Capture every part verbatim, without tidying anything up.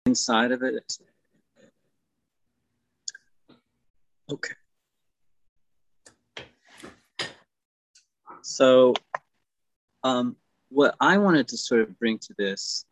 inside of it. Okay. So um, what I wanted to sort of bring to this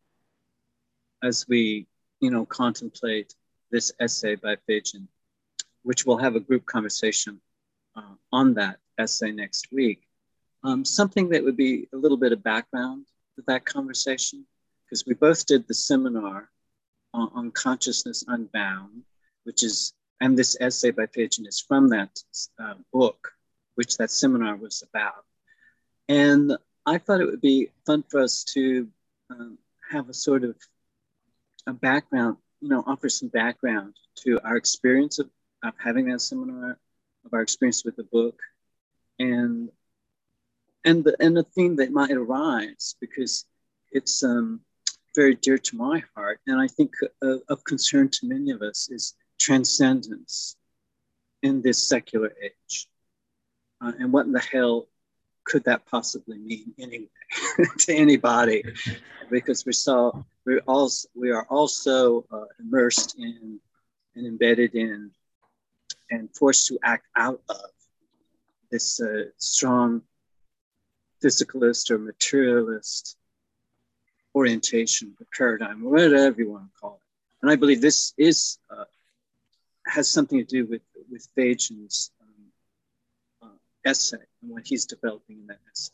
as we, you know, contemplate this essay by Fei-Jin, which we'll have a group conversation uh, on that essay next week, um, something that would be a little bit of background to that conversation, because we both did the seminar on, on Consciousness Unbound, which is, and this essay by Fei-Jin is from that uh, book, which that seminar was about. And I thought it would be fun for us to um, have a sort of a background, you know, offer some background to our experience of, of having that seminar, of our experience with the book, and and the and the theme that might arise, because it's um, very dear to my heart, and I think uh, of concern to many of us, is transcendence in this secular age, uh, and what in the hell could that possibly mean anyway to anybody? Because we saw we're also we are also uh, immersed in and embedded in and forced to act out of this uh, strong physicalist or materialist orientation, or paradigm, or whatever you want to call it. And I believe this is uh, has something to do with with Fei-Jin's um, uh, essay and what he's developing in that essay.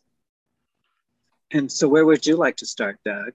And so, where would you like to start, Doug?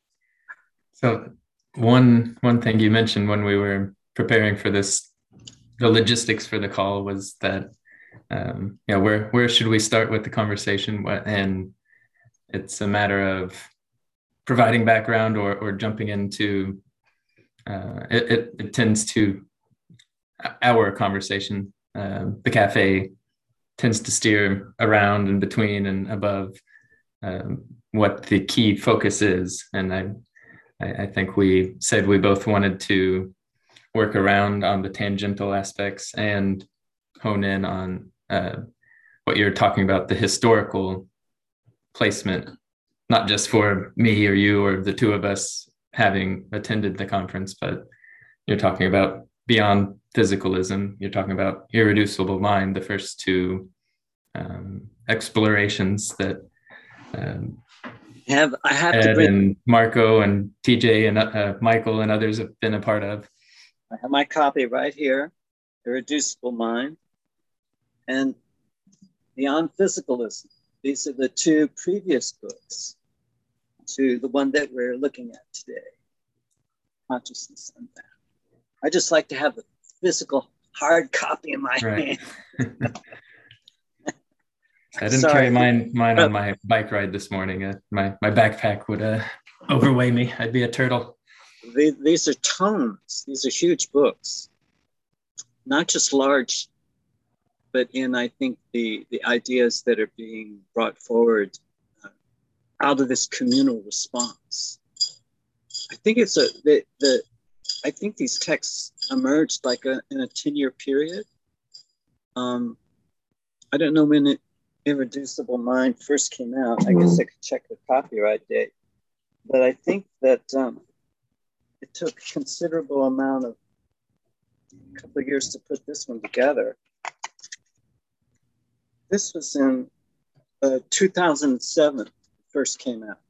So, one one thing you mentioned when we were preparing for this, the logistics for the call, was that um, yeah, where where should we start with the conversation? And it's a matter of providing background or or jumping into. Uh, it, it it tends to our conversation. Uh, the cafe tends to steer around and between and above um, what the key focus is, and I. I think we said we both wanted to work around on the tangential aspects and hone in on uh, what you're talking about, the historical placement, not just for me or you or the two of us having attended the conference, but you're talking about beyond physicalism. You're talking about irreducible mind, the first two um, explorations that um, have I have Ed to bring and Marco and T J and uh, Michael and others have been a part of. I have my copy right here, Irreducible Mind and Beyond Physicalism. These are the two previous books to the one that we're looking at today, Consciousness Unbound. I just like to have the physical hard copy in my Right. hand. I didn't Sorry. carry mine mine on my bike ride this morning. Uh, my my backpack would uh, overweigh me. I'd be a turtle. These, these are tomes. These are huge books, not just large, but in, I think, the, the ideas that are being brought forward uh, out of this communal response. I think it's a the, the I think these texts emerged like a, in a ten-year period. Um, I don't know when it Irreducible Mind first came out. I guess I could check the copyright date, but I think that um, it took a considerable amount of a couple of years to put this one together. This was in uh, two thousand seven, first came out,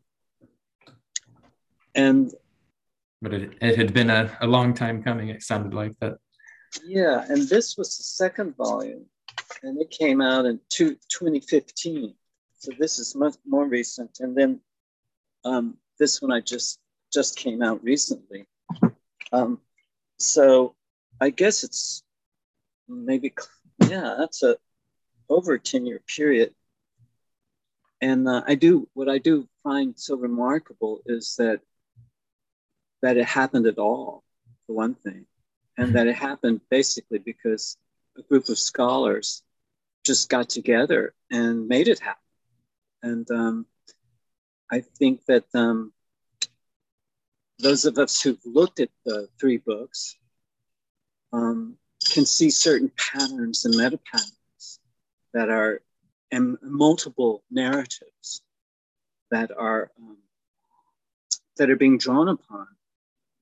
and but it, it had been a, a long time coming. It sounded like that. Yeah, and this was the second volume. And it came out in two, twenty fifteen. So this is much more recent. And then um, this one I just just came out recently. Um, so I guess it's maybe, yeah, that's a over a ten-year period. And uh, I do, what I do find so remarkable is that that it happened at all, for one thing. And that it happened basically because a group of scholars just got together and made it happen. And um, I think that um, those of us who've looked at the three books um, can see certain patterns and meta patterns that are, and multiple narratives that are um, that are being drawn upon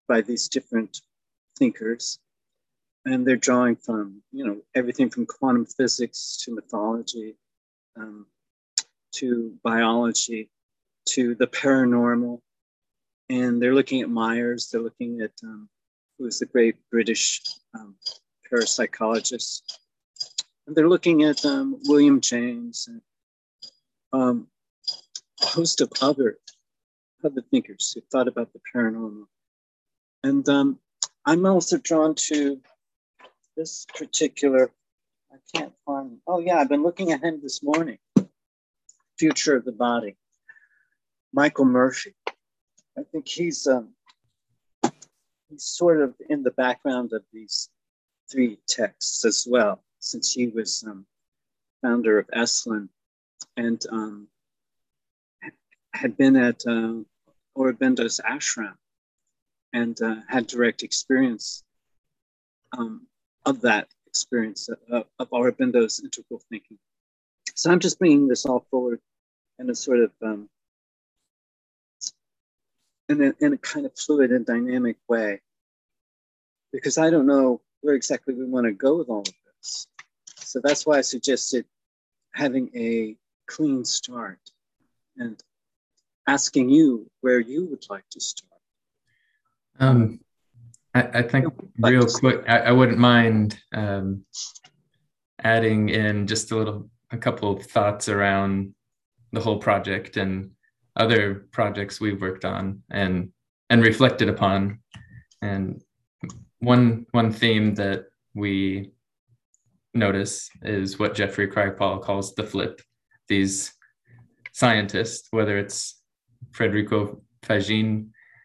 by these different thinkers. And they're drawing from, you know, everything from quantum physics to mythology, um, to biology, to the paranormal. And they're looking at Myers. They're looking at, um, who is the great British um, parapsychologist. And they're looking at um, William James and um, a host of other, other thinkers who thought about the paranormal. And um, I'm also drawn to this particular, I can't find, oh yeah, I've been looking at him this morning, Future of the Body, Michael Murphy. I think he's, um, he's sort of in the background of these three texts as well, since he was um, founder of Esalen and um, had been at uh, Aurobindo's ashram and uh, had direct experience um, of that experience of, of Aurobindo's integral thinking. So I'm just bringing this all forward in a sort of, um, in, a, in a kind of fluid and dynamic way, because I don't know where exactly we want to go with all of this. So that's why I suggested having a clean start and asking you where you would like to start. Um, I, I think like real quick, I, I wouldn't mind um, adding in just a little, a couple of thoughts around the whole project and other projects we've worked on and and reflected upon. And one one theme that we notice is what Jeffrey Kripal calls the flip. These scientists, whether it's Federico Fagin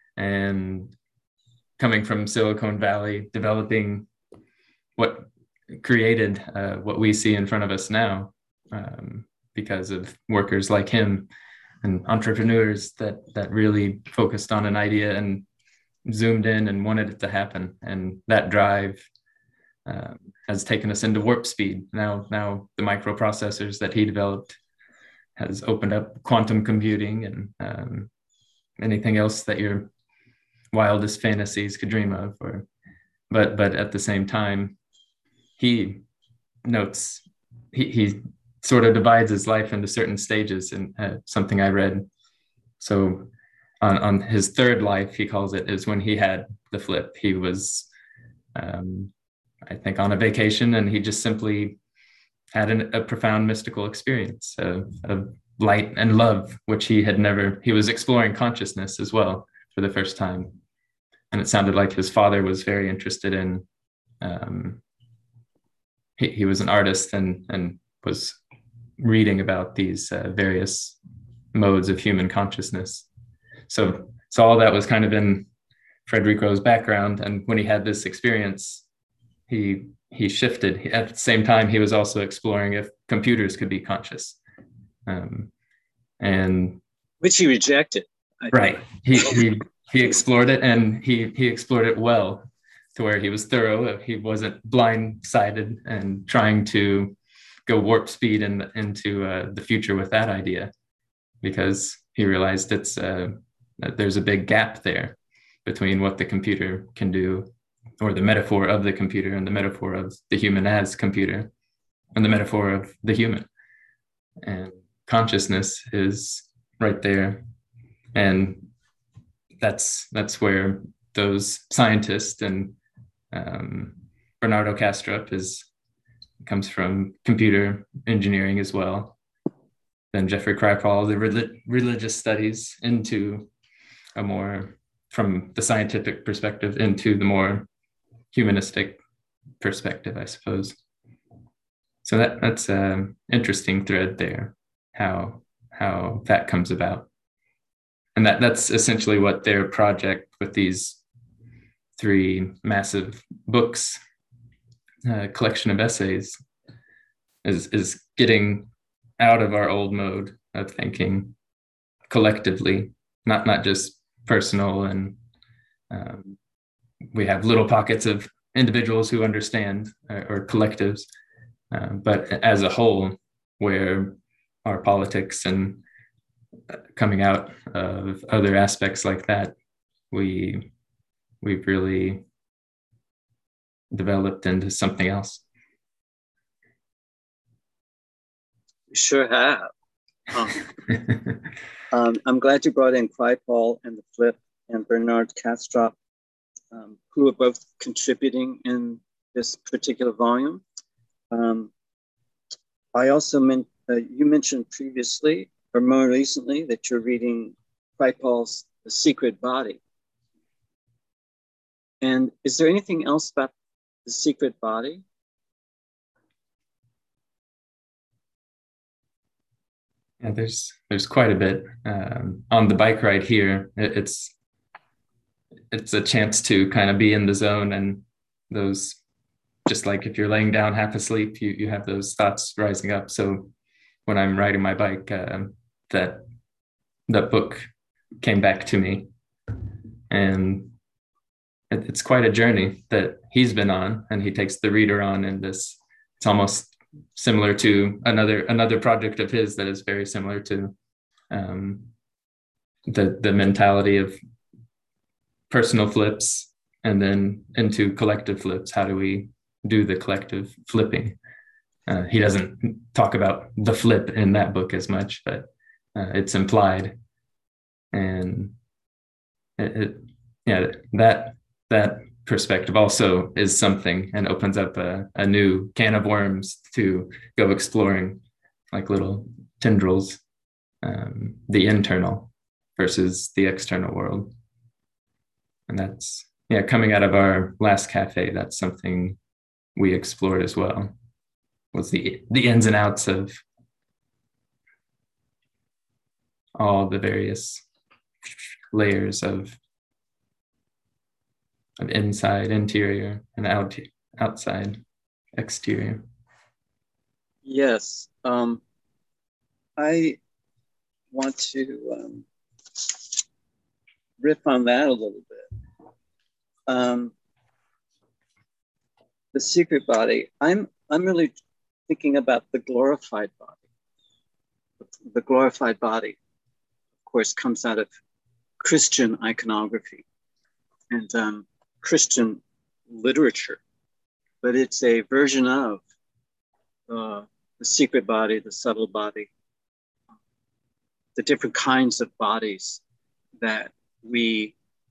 and coming from Silicon Valley, developing what created uh, what we see in front of us now, um, because of workers like him and entrepreneurs that that really focused on an idea and zoomed in and wanted it to happen. And that drive um, has taken us into warp speed. Now, now the microprocessors that he developed has opened up quantum computing and um, anything else that your wildest fantasies could dream of. Or, but but at the same time, he notes he he sort of divides his life into certain stages. And uh, something I read. So on on his third life, he calls it, is when he had the flip. He was, um, I think, on a vacation, and he just simply had an, a profound mystical experience of, of light and love, which he had never, he was exploring consciousness as well for the first time. And it sounded like his father was very interested in, um, he, he was an artist and, and was reading about these uh, various modes of human consciousness. So, so all that was kind of in Federico's background. And when he had this experience, he he shifted. At the same time, he was also exploring if computers could be conscious. Um, and which he rejected. I right. He, he, he explored it, and he, he explored it well, to where he was thorough. He wasn't blindsided and trying to go warp speed in, into uh, the future with that idea, because he realized it's uh, that there's a big gap there between what the computer can do, or the metaphor of the computer, and the metaphor of the human as computer, and the metaphor of the human. And consciousness is right there. And that's that's where those scientists, and um, Bernardo Kastrup is comes from computer engineering as well. Then Jeffrey Kripal, the relig- religious studies, into a more, from the scientific perspective, into the more humanistic perspective, I suppose. So that that's an interesting thread there, how how that comes about. And that that's essentially what their project with these three massive books, uh, collection of essays, is is getting out of our old mode of thinking collectively, not not just personal. And um, we have little pockets of individuals who understand, or, or collectives, uh, but as a whole, where our politics and coming out of other aspects like that, we we've really developed into something else. We sure have. Um, um, I'm glad you brought in Kripal and the Flip and Bernard Kastrup, um, who are both contributing in this particular volume. Um, I also meant uh, you mentioned previously, or more recently, that you're reading Kripal's The Secret Body. And is there anything else about The Secret Body? Yeah, there's there's quite a bit. Um, on the bike ride here, it, it's it's a chance to kind of be in the zone, and those, just like if you're laying down half asleep, you you have those thoughts rising up. So when I'm riding my bike, uh, that that book came back to me, and it, it's quite a journey that he's been on, and he takes the reader on in this. It's almost similar to another another project of his that is very similar to um, the the mentality of personal flips and then into collective flips. How do we do the collective flipping? Uh, he doesn't talk about the flip in that book as much, but uh, it's implied. And it, it, yeah, that that perspective also is something, and opens up a, a new can of worms to go exploring, like little tendrils, um, the internal versus the external world. And that's, yeah, coming out of our last cafe, that's something we explored as well, was the the ins and outs of all the various layers of of inside, interior, and out outside, exterior. Yes, um, I want to um, riff on that a little bit. Um, the secret body. I'm I'm really thinking about the glorified body. The glorified body, of course, comes out of Christian iconography and um, Christian literature, but it's a version of uh, the secret body, the subtle body, the different kinds of bodies that we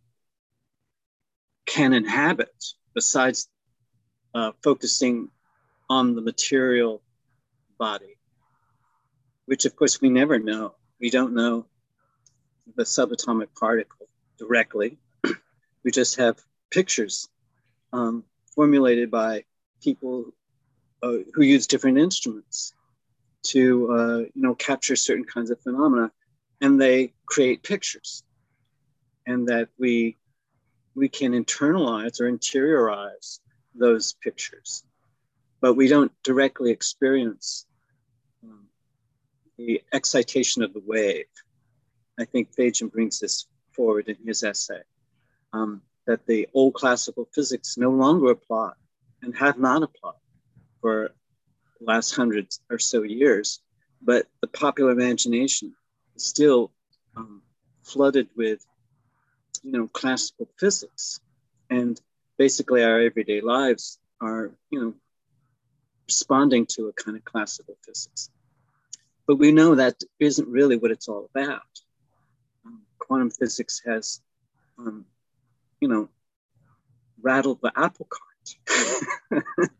can inhabit, besides uh, focusing on the material body, which of course we never know. We don't know the subatomic particle directly. We just have pictures um, formulated by people uh, who use different instruments to uh, you know, capture certain kinds of phenomena, and they create pictures, and that we we can internalize or interiorize those pictures, but we don't directly experience um, the excitation of the wave. I think Fajan brings this forward in his essay, um, that the old classical physics no longer apply and have not applied for the last hundreds or so years, but the popular imagination is still um, flooded with, you know, classical physics, and basically our everyday lives are, you know, responding to a kind of classical physics. But we know that isn't really what it's all about. Um, quantum physics has, um, you know, rattled the apple cart.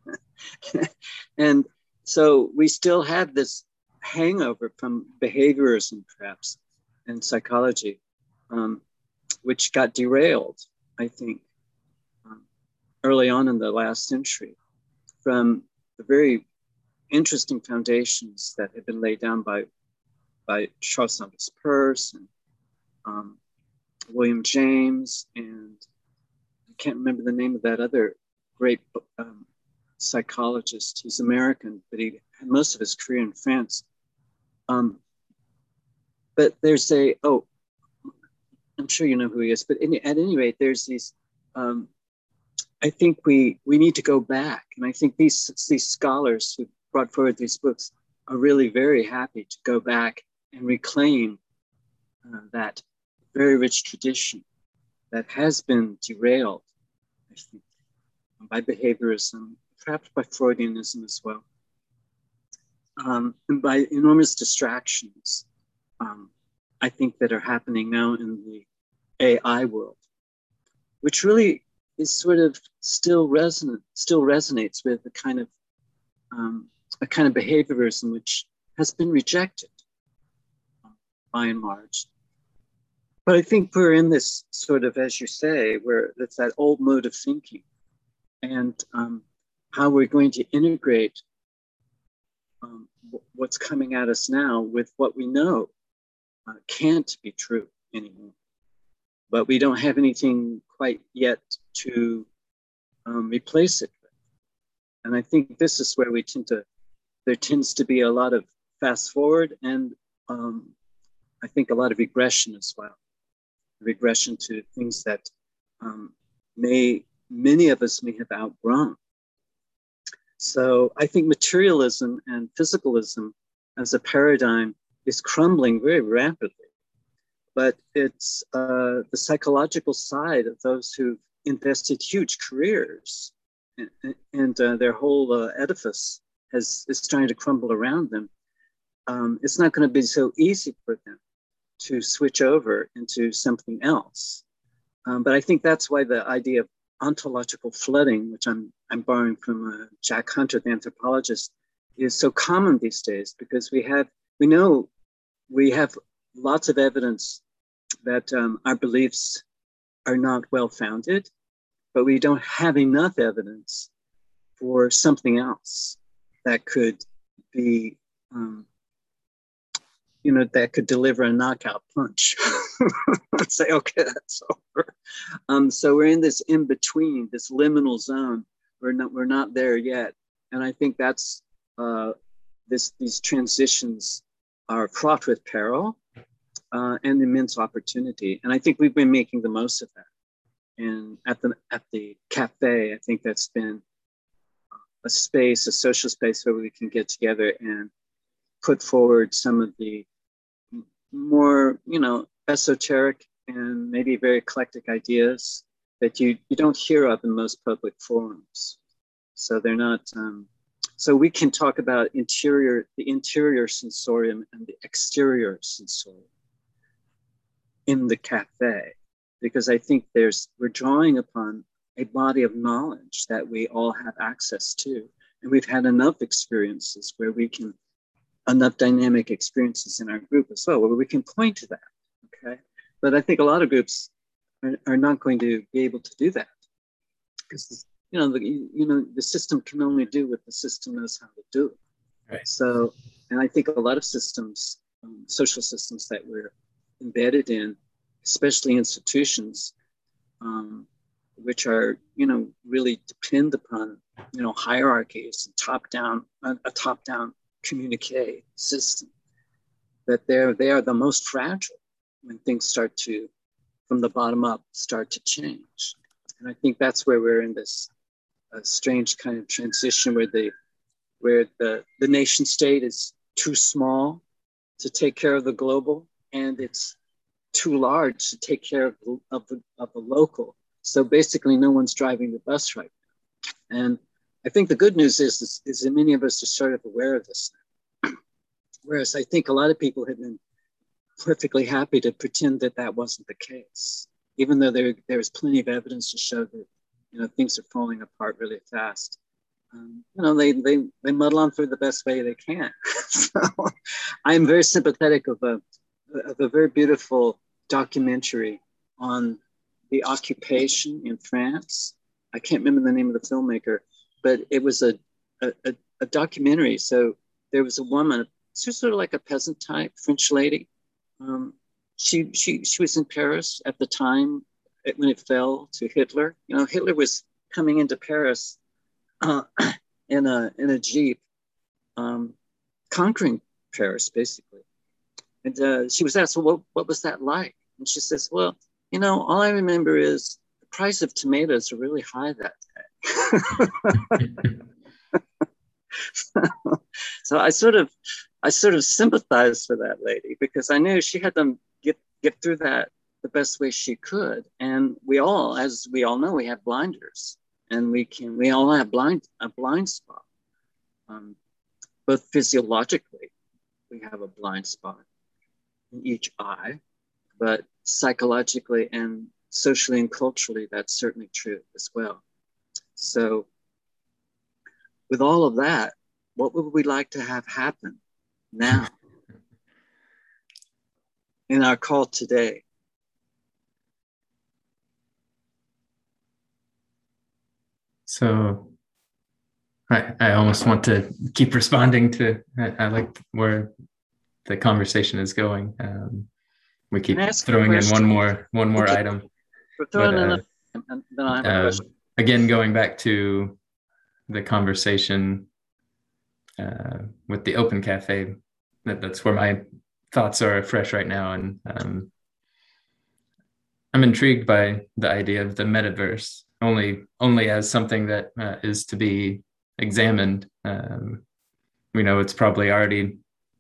And so we still have this hangover from behaviorism, perhaps, and psychology, um, which got derailed, I think, um, early on in the last century, from the very interesting foundations that had been laid down by, by Charles Sanders Peirce and um, William James, and I can't remember the name of that other great um, psychologist. He's American, but he had most of his career in France. Um, but there's a, oh, I'm sure you know who he is, but in, at any rate, there's these, um, I think we we need to go back. And I think these, these scholars who brought forward these books are really very happy to go back and reclaim uh, that very rich tradition that has been derailed, I think, by behaviorism, perhaps by Freudianism as well, um, and by enormous distractions, um, I think, that are happening now in the A I world, which really is sort of still resonant, still resonates with the kind of um, a kind of behaviorism which has been rejected by and large. But I think we're in this sort of, as you say, where it's that old mode of thinking, and um, how we're going to integrate um, what's coming at us now with what we know uh, can't be true anymore. But we don't have anything quite yet to um, replace it with. And I think this is where we tend to, there tends to be a lot of fast forward and um, I think a lot of regression as well. Regression to things that um, may, many of us may have outgrown. So I think materialism and physicalism as a paradigm is crumbling very rapidly. But it's uh, the psychological side of those who've invested huge careers and, and uh, their whole uh, edifice has, is trying to crumble around them. Um, it's not going to be so easy for them to switch over into something else. Um, but I think that's why the idea of ontological flooding, which I'm, I'm borrowing from uh, Jack Hunter, the anthropologist, is so common these days, because we have, we know we have lots of evidence that um, our beliefs are not well-founded, but we don't have enough evidence for something else that could be, um, you know, that could deliver a knockout punch. Say, okay, that's over. Um, so we're in this in-between, this liminal zone. We're not, we're not there yet. And I think that's, uh, this, these transitions are fraught with peril uh, and immense opportunity. And I think we've been making the most of that. And at the, at the cafe, I think that's been a space, a social space where we can get together and put forward some of the more, you know, esoteric and maybe very eclectic ideas that you, you don't hear of in most public forums. So they're not, um, so we can talk about interior, the interior sensorium and the exterior sensorium in the cafe, because I think there's, we're drawing upon a body of knowledge that we all have access to. And we've had enough experiences where we can, enough dynamic experiences in our group as well, where we can point to that, okay? But I think a lot of groups are, are not going to be able to do that, because, you know, the, you know, the system can only do what the system knows how to do. Right. So, and I think a lot of systems, um, social systems that we're embedded in, especially institutions, um, which are, you know, really depend upon, you know, hierarchies and top-down, a, a top-down communique system, that they're, they are the most fragile when things start to, from the bottom up, start to change. And I think that's where we're in this uh, strange kind of transition where the, where the, the nation state is too small to take care of the global, and it's too large to take care of the, of the, of the local. So basically no one's driving the bus right now. And I think the good news is, is, is that many of us are sort of aware of this now. Whereas I think a lot of people have been perfectly happy to pretend that that wasn't the case, even though there, there's plenty of evidence to show that, you know, things are falling apart really fast. Um, you know, they, they, they muddle on through the best way they can. So I'm very sympathetic of a, of a very beautiful documentary on the occupation in France. I can't remember the name of the filmmaker, but it was a, a, a documentary. So there was a woman, she was sort of like a peasant type French lady. Um, she, she, she was in Paris at the time when it fell to Hitler. You know, Hitler was coming into Paris uh, in a, in a Jeep, um, conquering Paris, basically. And uh, she was asked, well, what, what was that like? And she says, well, you know, all I remember is the price of tomatoes are really high that day. so, so I sort of, I sort of sympathized for that lady, because I knew she had to get get through that the best way she could. And we all, as we all know, we have blinders, and we can, we all have blind, a blind spot. Um, both physiologically, we have a blind spot in each eye, but psychologically and socially and culturally, that's certainly true as well. So with all of that, what would we like to have happen now in our call today? So I, I almost want to keep responding to, I, I like where the conversation is going. Um, we keep throwing in one more, one more okay. item. We're throwing but, uh, in a, and then I have a uh, question. Again, going back to the conversation uh, with the Open Cafe, that, that's where my thoughts are fresh right now. And um, I'm intrigued by the idea of the metaverse, only only as something that uh, is to be examined. Um, we know it's probably already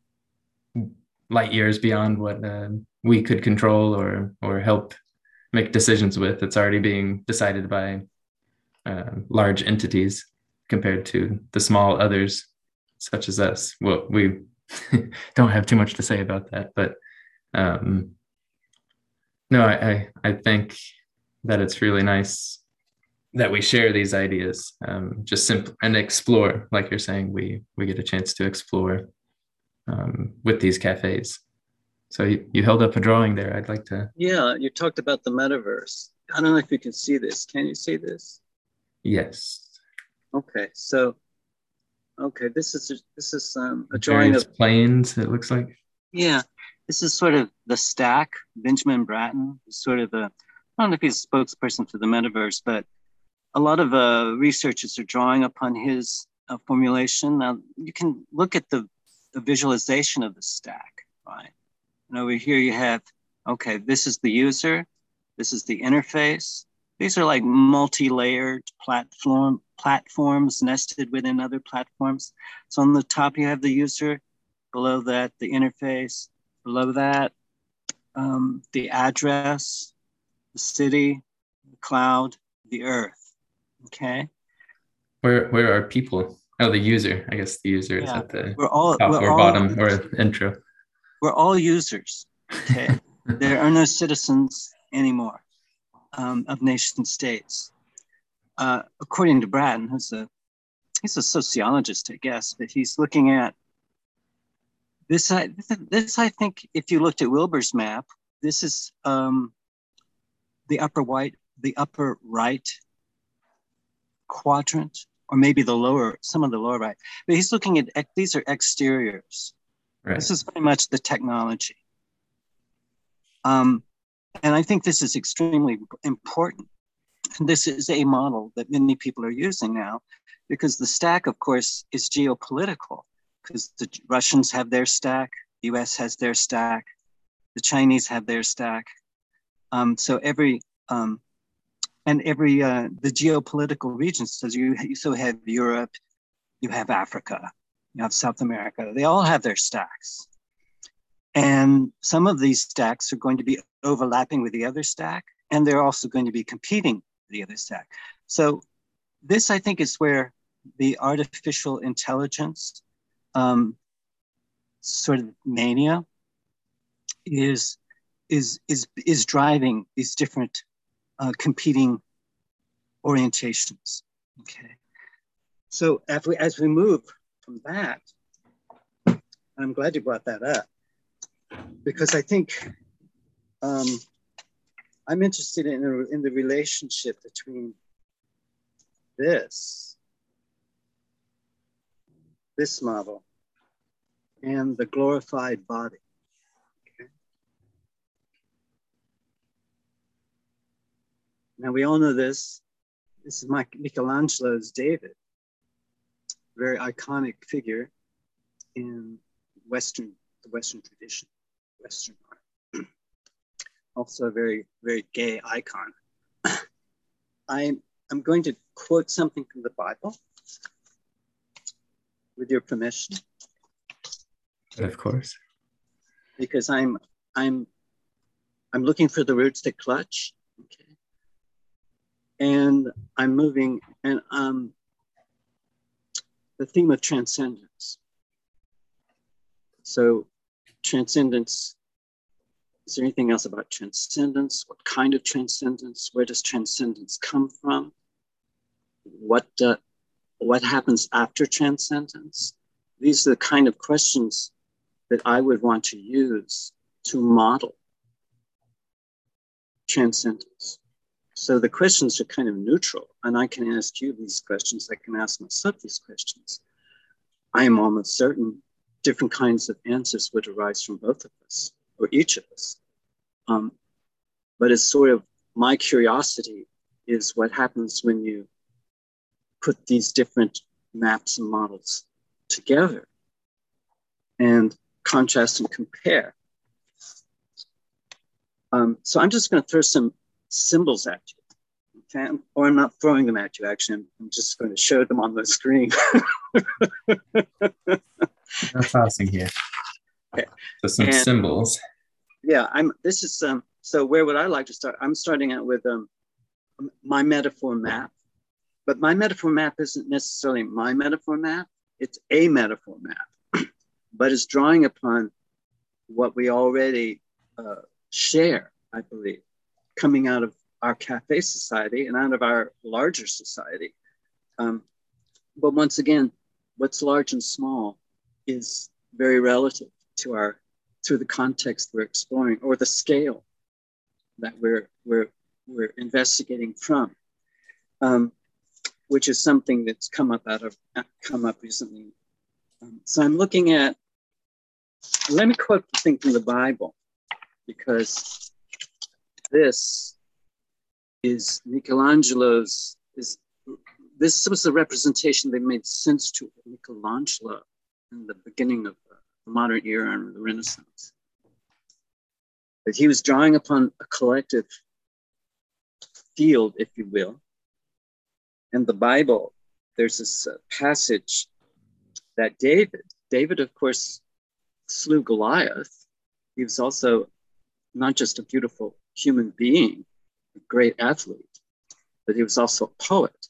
light years beyond what uh, we could control or or help make decisions with. It's already being decided by uh, large entities compared to the small others, such as us. Well, we don't have too much to say about that, but um, no, I, I I think that it's really nice that we share these ideas, um, just simple and explore, like you're saying, we we get a chance to explore um, with these cafes. So you, you held up a drawing there. I'd like to. Yeah, you talked about the metaverse. I don't know if you can see this. Can you see this? Yes. Okay, so okay, this is this is um, a drawing Various of planes. It looks like. Yeah, this is sort of the stack. Benjamin Bratton is sort of a, I don't know if he's a spokesperson for the metaverse, but a lot of uh, researchers are drawing upon his uh, formulation. Now you can look at the, the visualization of the stack, right? And over here you have, okay, this is the user, this is the interface. These are like multi-layered platform platforms nested within other platforms. So on the top you have the user, below that the interface, below that um, the address, the city, the cloud, the earth. Okay. Where where are people? Oh, the user. I guess the user yeah. is at the we're all, top we're or all, bottom or intro. We're all users. Okay. There are no citizens anymore um, of nation states. Uh, according to Bratton, who's a he's a sociologist, I guess, but he's looking at this. I this, this I think if you looked at Wilbur's map, this is um, the upper white, the upper right quadrant, or maybe the lower, some of the lower right. But he's looking at, these are exteriors. Right. This is very much the technology. Um, and I think this is extremely important. And this is a model that many people are using now, because the stack, of course, is geopolitical, because the Russians have their stack, the U S has their stack, the Chinese have their stack. Um, so every, um, And every, uh, the geopolitical regions, so you, you so have Europe, you have Africa, you have South America, they all have their stacks. And some of these stacks are going to be overlapping with the other stack, and they're also going to be competing with the other stack. So this, I think, is where the artificial intelligence um, sort of mania is, is, is, is driving these different Uh, competing orientations. Okay, so as we as we move from that, I'm glad you brought that up, because I think um, I'm interested in in the relationship between this this model and the glorified body. Now, we all know this. This is Michelangelo's David, very iconic figure in Western, the Western tradition, Western art. Also a very, very gay icon. I'm, I'm going to quote something from the Bible, with your permission. Of course. Because I'm, I'm, I'm looking for the roots that clutch. Okay. And I'm moving, and um, the theme of transcendence. So transcendence, is there anything else about transcendence? What kind of transcendence? Where does transcendence come from? What, uh, what happens after transcendence? These are the kind of questions that I would want to use to model transcendence. So the questions are kind of neutral, and I can ask you these questions. I can ask myself these questions. I am almost certain different kinds of answers would arise from both of us, or each of us. Um, but it's sort of, my curiosity is what happens when you put these different maps and models together and contrast and compare. Um, so I'm just going to throw some symbols at you, okay? Or I'm not throwing them at you, actually. I'm, I'm just going to show them on the screen. That's awesome here. Okay. So some and, symbols. Yeah, I'm. This is um. So where would I like to start? I'm starting out with um, my metaphor map, but my metaphor map isn't necessarily my metaphor map. It's a metaphor map, but it's drawing upon what we already uh, share, I believe, coming out of our cafe society and out of our larger society. Um, but once again, what's large and small is very relative to our, to the context we're exploring, or the scale that we're we're we're investigating from, um, which is something that's come up out of come up recently. Um, so I'm looking at. Let me quote the thing from the Bible, because this is Michelangelo's. Is this was a representation that made sense to Michelangelo in the beginning of the modern era and the Renaissance. That he was drawing upon a collective field, if you will. In the Bible, there's this uh, passage that David, David, of course, slew Goliath. He was also not just a beautiful human being, a great athlete, but he was also a poet.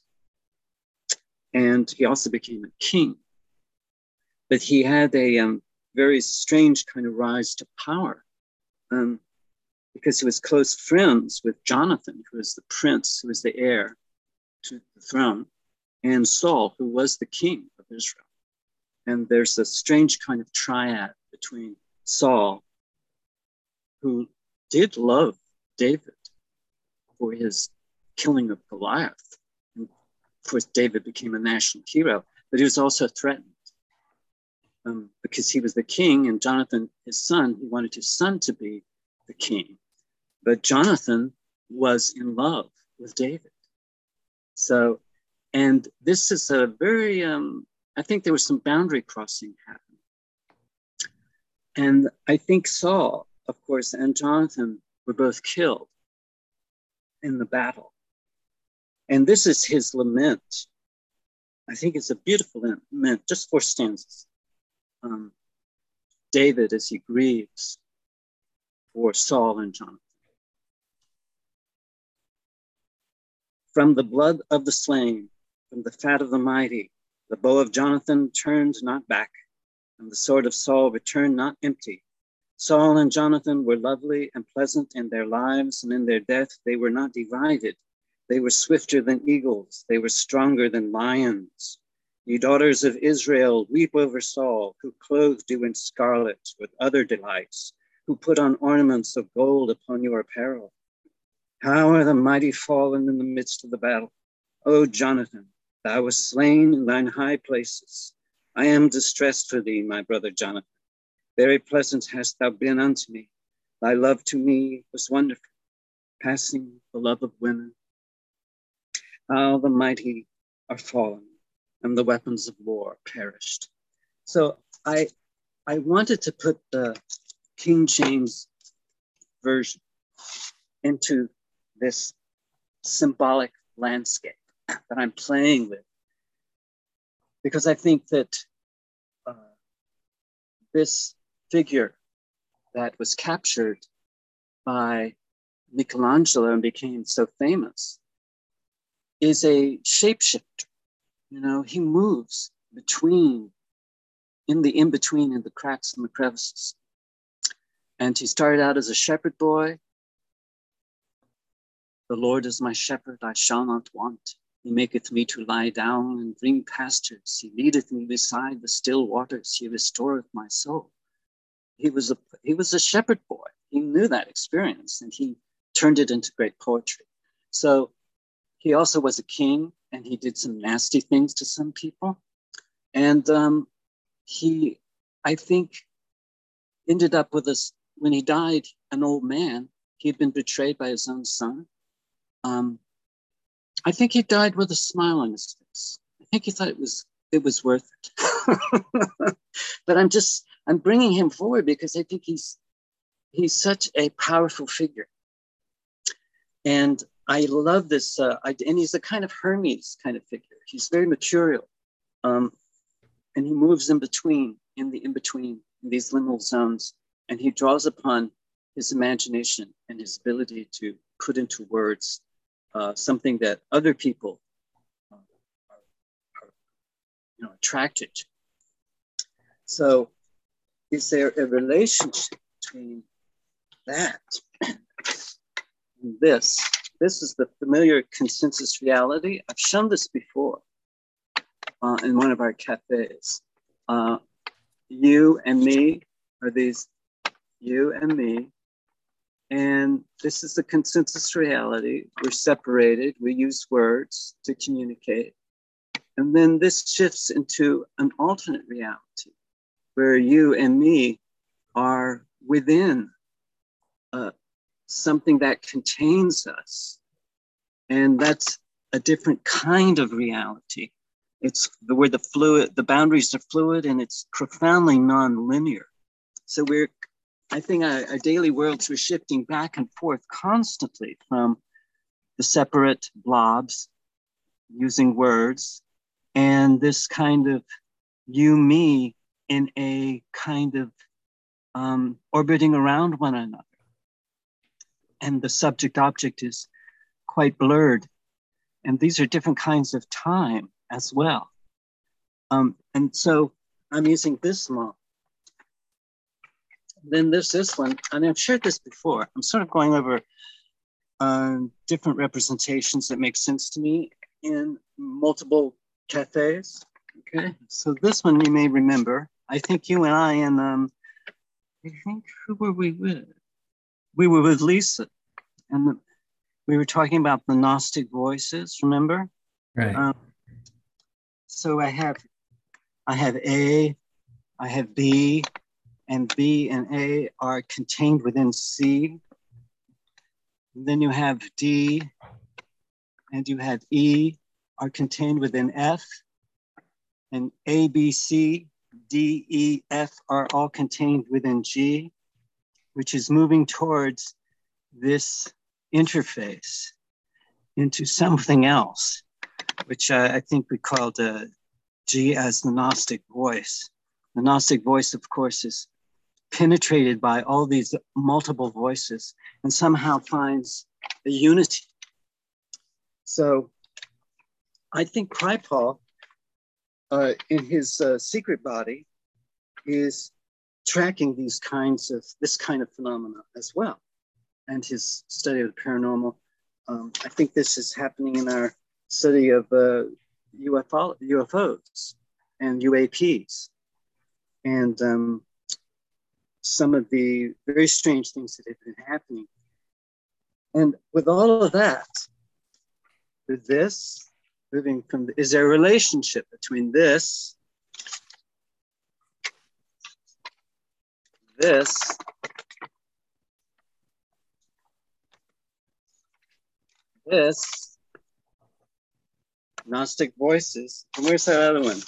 And he also became a king. But he had a um, very strange kind of rise to power, um, because he was close friends with Jonathan, who was the prince, who was the heir to the throne, and Saul, who was the king of Israel. And there's a strange kind of triad between Saul, who did love David for his killing of Goliath. And of course, David became a national hero, but he was also threatened um, because he was the king, and Jonathan, his son, he wanted his son to be the king. But Jonathan was in love with David. So, and this is a very, um, I think there was some boundary crossing happening. And I think Saul, of course, and Jonathan were both killed in the battle. And this is his lament. I think it's a beautiful lament, just four stanzas. Um, David, as he grieves for Saul and Jonathan. From the blood of the slain, from the fat of the mighty, the bow of Jonathan turned not back, and the sword of Saul returned not empty. Saul and Jonathan were lovely and pleasant in their lives, and in their death they were not divided. They were swifter than eagles, they were stronger than lions. Ye daughters of Israel, weep over Saul, who clothed you in scarlet with other delights, who put on ornaments of gold upon your apparel. How are the mighty fallen in the midst of the battle? O Jonathan, thou wast slain in thine high places. I am distressed for thee, my brother Jonathan. Very pleasant hast thou been unto me. Thy love to me was wonderful, passing the love of women. How the mighty are fallen, and the weapons of war perished. So I, I wanted to put the King James Version into this symbolic landscape that I'm playing with, because I think that uh, this figure that was captured by Michelangelo and became so famous, is a shapeshifter. You know, he moves between, in the in-between, in the cracks and the crevices. And he started out as a shepherd boy. The Lord is my shepherd, I shall not want. He maketh me to lie down in green pastures. He leadeth me beside the still waters. He restoreth my soul. He was a, he was a shepherd boy. He knew that experience and he turned it into great poetry. So he also was a king and he did some nasty things to some people. And um, he, I think, ended up with us, when he died, an old man. He had been betrayed by his own son. Um, I think he died with a smile on his face. I think he thought it was it was worth it. But I'm just I'm bringing him forward because I think he's he's such a powerful figure, and I love this. Uh, I, and he's a kind of Hermes kind of figure. He's very mercurial, um, and he moves in between, in the in between, in these liminal zones, and he draws upon his imagination and his ability to put into words Uh, something that other people uh, are, are, you know, attracted to. So, is there a relationship between that and this? This is the familiar consensus reality. I've shown this before uh, in one of our cafes. Uh, you and me are these, you and me. And this is the consensus reality. We're separated. We use words to communicate. And then this shifts into an alternate reality where you and me are within uh, something that contains us. And that's a different kind of reality. It's the, where the fluid, the boundaries are fluid and it's profoundly non-linear. So we're I think our, our daily worlds were shifting back and forth constantly from the separate blobs using words and this kind of you, me in a kind of um, orbiting around one another. And the subject object is quite blurred. And these are different kinds of time as well. Um, and so I'm using this law. Then there's this one, and I've shared this before. I'm sort of going over uh, different representations that make sense to me in multiple cafes. Okay, so this one you may remember. I think you and I and um, I think who were we with? We were with Lisa, and the, we were talking about the Gnostic voices. Remember? Right. Um, so I have, I have A, I have B. And B and A are contained within C. And then you have D and you have E are contained within F. And A, B, C, D, E, F are all contained within G, which is moving towards this interface into something else, which uh, I think we called uh, G as the Gnostic voice. The Gnostic voice, of course, is penetrated by all these multiple voices and somehow finds a unity. So I think Kripal, uh, in his uh, secret body, is tracking these kinds of, this kind of phenomena as well. And his study of the paranormal, um, I think this is happening in our study of uh, U F O, U F Os and U A Ps. And um, some of the very strange things that have been happening. And with all of that, with this, moving from, the, is there a relationship between this, this, this, Gnostic voices, and where's that other one?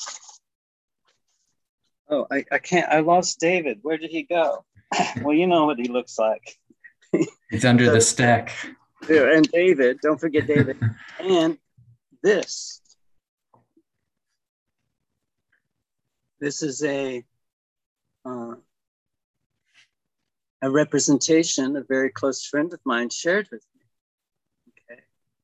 Oh, I, I can't, I lost David. Where did he go? Well, you know what he looks like. It's under so, the stack. And David, don't forget David. And this. This is a, uh, a representation a very close friend of mine shared with me. Okay.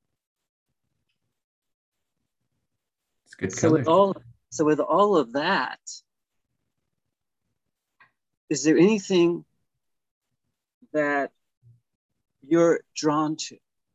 It's good So color. with all, so with all of that, is there anything that you're drawn to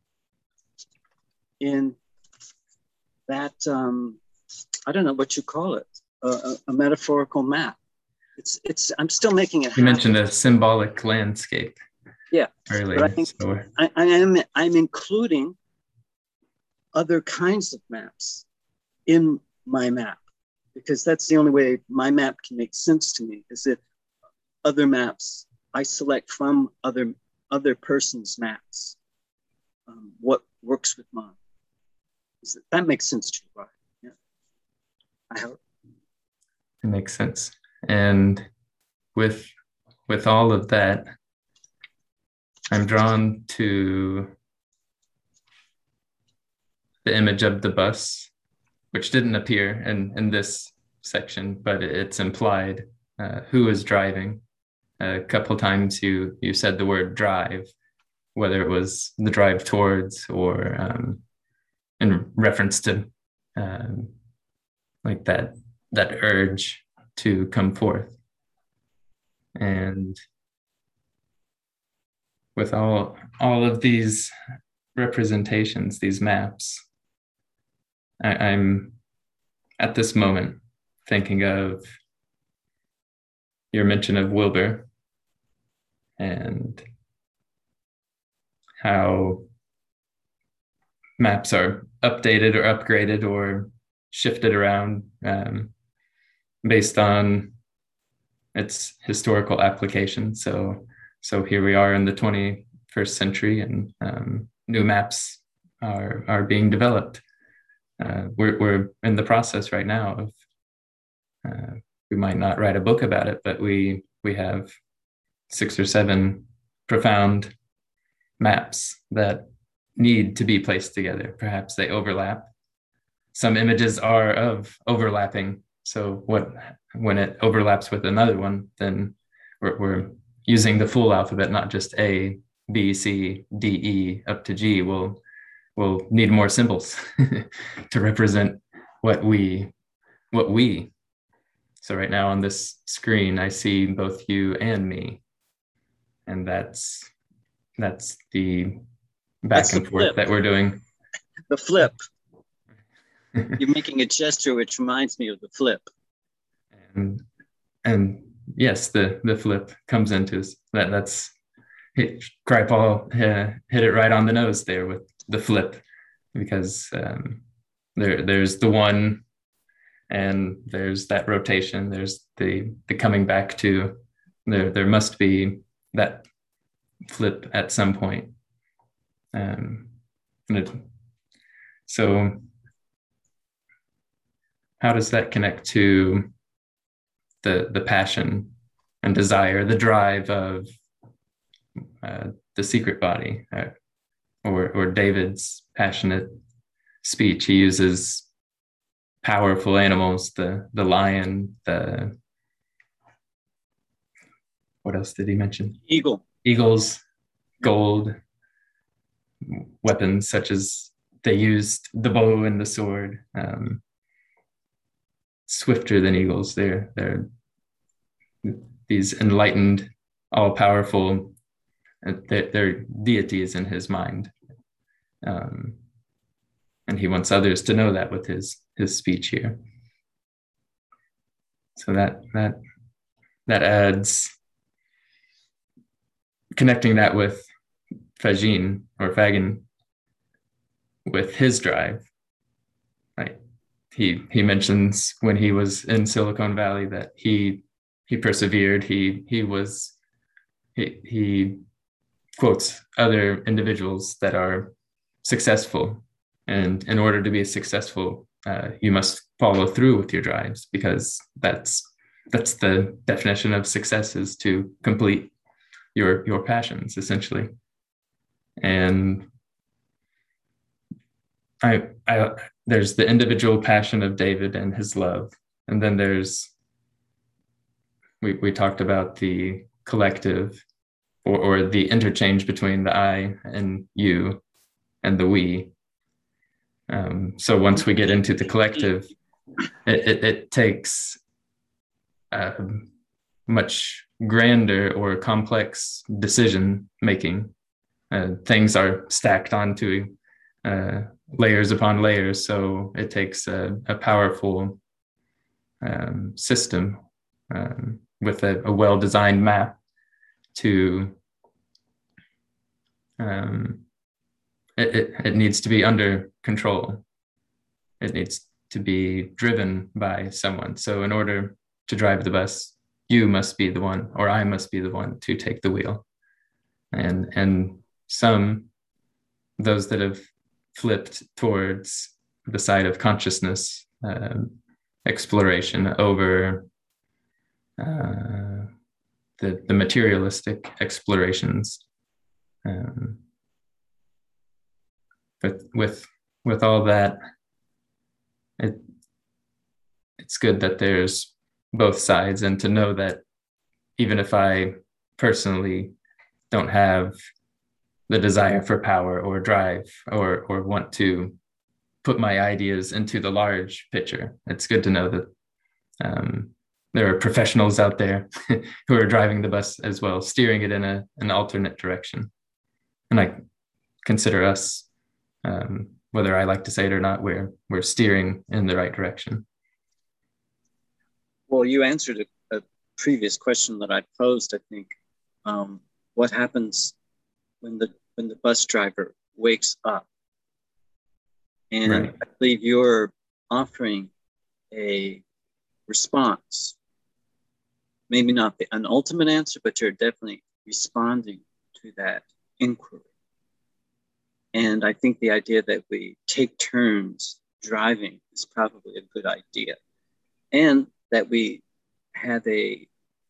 in that, um, I don't know what you call it, a, a, a metaphorical map? It's, it's, I'm still making it You happen. mentioned a symbolic landscape. Yeah, Earlier, but I think so I, I am, I'm including other kinds of maps in my map, because that's the only way my map can make sense to me, is if other maps I select from other, other person's maps, um, what works with mine. Is that, that makes sense to you, right? Yeah, I hope. it makes sense. And with with all of that, I'm drawn to the image of the bus, which didn't appear in, in this section, but it's implied uh, who is driving. A couple times you you said the word drive, whether it was the drive towards or um, in reference to um, like that that urge to come forth. And with all all of these representations, these maps, I, I'm at this moment thinking of your mention of Wilbur and how maps are updated or upgraded or shifted around um, based on its historical application. So, so here we are in the twenty-first century, and um, new maps are are being developed. Uh, we're we're in the process right now of. Uh, we might not write a book about it, but we we have six or seven profound maps that need to be placed together. Perhaps they overlap. Some images are of overlapping. So what when it overlaps with another one, then we're, we're using the full alphabet, not just A, B, C, D, E up to G. We'll we'll need more symbols to represent what we what we. So right now on this screen, I see both you and me, and that's that's the back That's and the forth flip. that we're doing. The flip. You're making a gesture which reminds me of the flip. And and yes, the the flip comes into that. That's hit Cry Paul uh, hit it right on the nose there with the flip, because um, there there's the one. And there's that rotation, there's the the coming back to, there there must be that flip at some point. Um, and it, so how does that connect to the the passion and desire, the drive of uh, the secret body, uh, or or David's passionate speech? He uses powerful animals, the the lion, the what else did he mention? Eagle. Eagles, gold, weapons such as they used the bow and the sword. Um, swifter than eagles, they're they're these enlightened, all-powerful. They're, they're deities in his mind, um, and he wants others to know that with his his speech here. So that that that adds, connecting that with Fagin or Fagin, with his drive, right? He he mentions when he was in Silicon Valley that he he persevered. He he was he he quotes other individuals that are successful, and in order to be successful, uh, you must follow through with your drives, because that's that's the definition of success, is to complete your your passions, essentially. And I, I there's the individual passion of David and his love, and then there's we we talked about the collective or, or the interchange between the I and you and the we. Um, so once we get into the collective, it, it, it takes a much grander or complex decision making. Uh, things are stacked onto uh, layers upon layers, so it takes a, a powerful um, system um, with a, a well-designed map to um, it, it, it needs to be under control. It needs to be driven by someone. So in order to drive the bus, you must be the one, or I must be the one to take the wheel. And and some, those that have flipped towards the side of consciousness um, exploration over uh, the, the materialistic explorations. Um, but with with all that, it it's good that there's both sides, and to know that even if I personally don't have the desire for power or drive or or want to put my ideas into the large picture, it's good to know that um, there are professionals out there who are driving the bus as well, steering it in a, an alternate direction. And I consider us, um, whether I like to say it or not, we're, we're steering in the right direction. Well, you answered a, a previous question that I posed, I think. Um, what happens when the when the bus driver wakes up? And right. I believe you're offering a response. Maybe not the, an ultimate answer, but you're definitely responding to that inquiry. And I think the idea that we take turns driving is probably a good idea. And that we have a,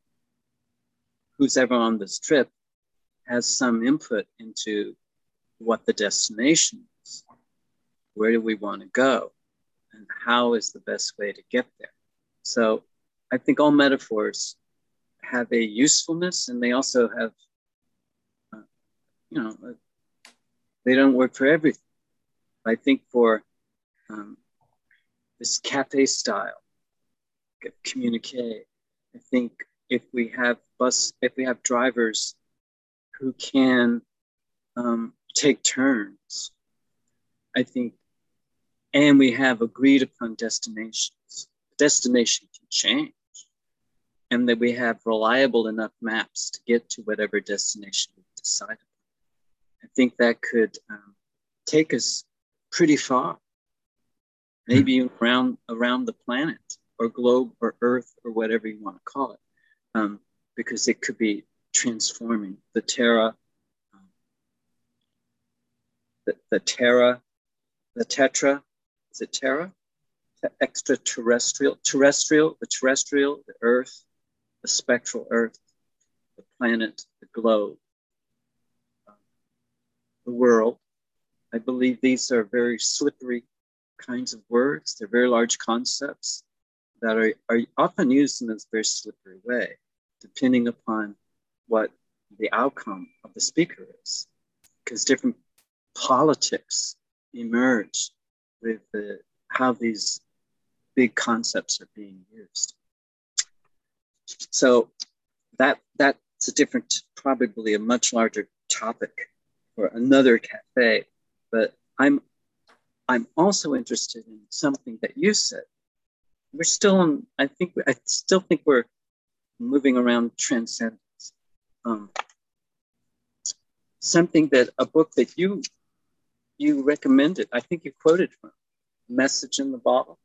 who's ever on this trip has some input into what the destination is. Where do we want to go? And how is the best way to get there? So I think all metaphors have a usefulness, and they also have, uh, you know, uh, they don't work for everything. I think for um, this cafe style communique, I think if we have bus, if we have drivers who can um, take turns, I think, and we have agreed upon destinations, the destination can change, and that we have reliable enough maps to get to whatever destination we decide upon. I think that could um, take us pretty far, maybe mm. around around the planet or globe or Earth or whatever you want to call it, um, because it could be transforming the Terra, um, the, the Terra, the Tetra, is it Terra? The extraterrestrial, terrestrial, the terrestrial, the Earth, the spectral Earth, the planet, the globe, um, the world. I believe these are very slippery kinds of words. They're very large concepts that are, are often used in this very slippery way, depending upon what the outcome of the speaker is, because different politics emerge with the, how these big concepts are being used. So that that's a different, probably a much larger topic for another cafe. But I'm I'm also interested in something that you said. We're still in, I think, I still think we're moving around transcendence. Um, something that, a book that you you recommended, I think you quoted from, Message in the Bottle.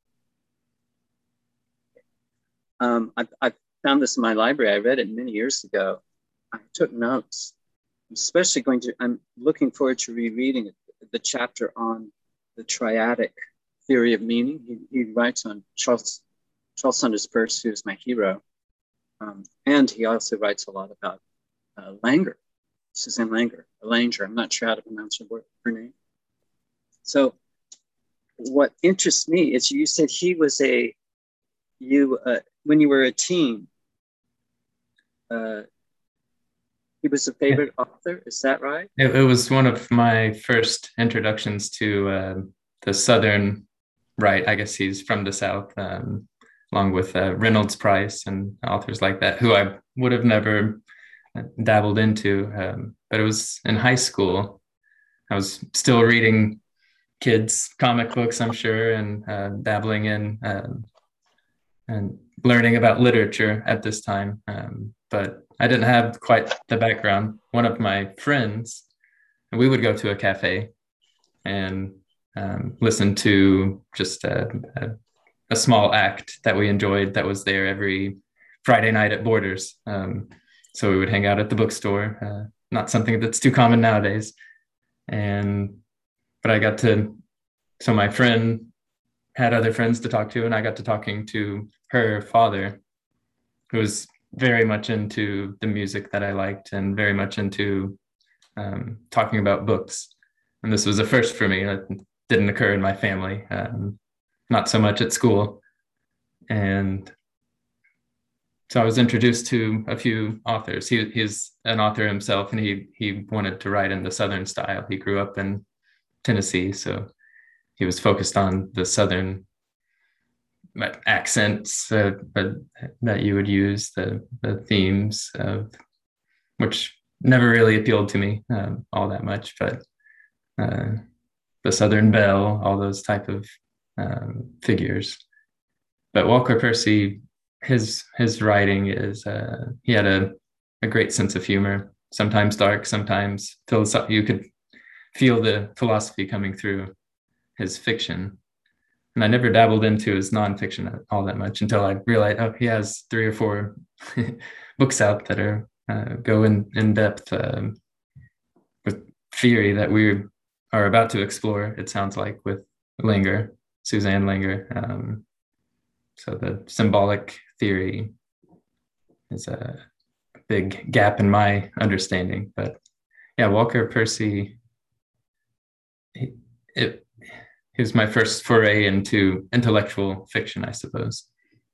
Um, I, I found this in my library. I read it many years ago. I took notes. I'm especially going to, I'm looking forward to rereading it, the chapter on the triadic theory of meaning. He, he writes on Charles, Charles Sanders Peirce, who is my hero. Um, and he also writes a lot about uh, Langer, Suzanne Langer, Langer. I'm not sure how to pronounce her, word, her name. So what interests me is you said he was a, you, uh, when you were a teen, uh, He was a favorite author, is that right? It, it was one of my first introductions to uh, the Southern right. I guess he's from the South, um, along with uh, Reynolds Price and authors like that, who I would have never dabbled into. Um, but it was in high school. I was still reading kids' comic books, I'm sure, and uh, dabbling in um, and learning about literature at this time. Um, but I didn't have quite the background. One of my friends, we would go to a cafe and um, listen to just a, a, a small act that we enjoyed that was there every Friday night at Borders. Um, so we would hang out at the bookstore, uh, not something that's too common nowadays. And, but I got to, so my friend had other friends to talk to, and I got to talking to her father, who was very much into the music that I liked and very much into um, talking about books. And this was a first for me. It didn't occur in my family, um, not so much at school. And so I was introduced to a few authors. He, he's an author himself, and he he wanted to write in the Southern style. He grew up in Tennessee, so he was focused on the Southern accents uh, that you would use, the, the themes of which never really appealed to me um, all that much, but uh, the Southern Belle, all those type of um, figures. But Walker Percy, his his writing is uh, he had a, a great sense of humor, sometimes dark, sometimes philosoph- you could feel the philosophy coming through his fiction. And I never dabbled into his nonfiction all that much until I realized, oh, he has three or four books out that are uh, go in, in depth um, with theory that we are about to explore, it sounds like, with Langer, Suzanne Langer. Um, so the symbolic theory is a big gap in my understanding. But yeah, Walker Percy, he, it, It was my first foray into intellectual fiction, I suppose.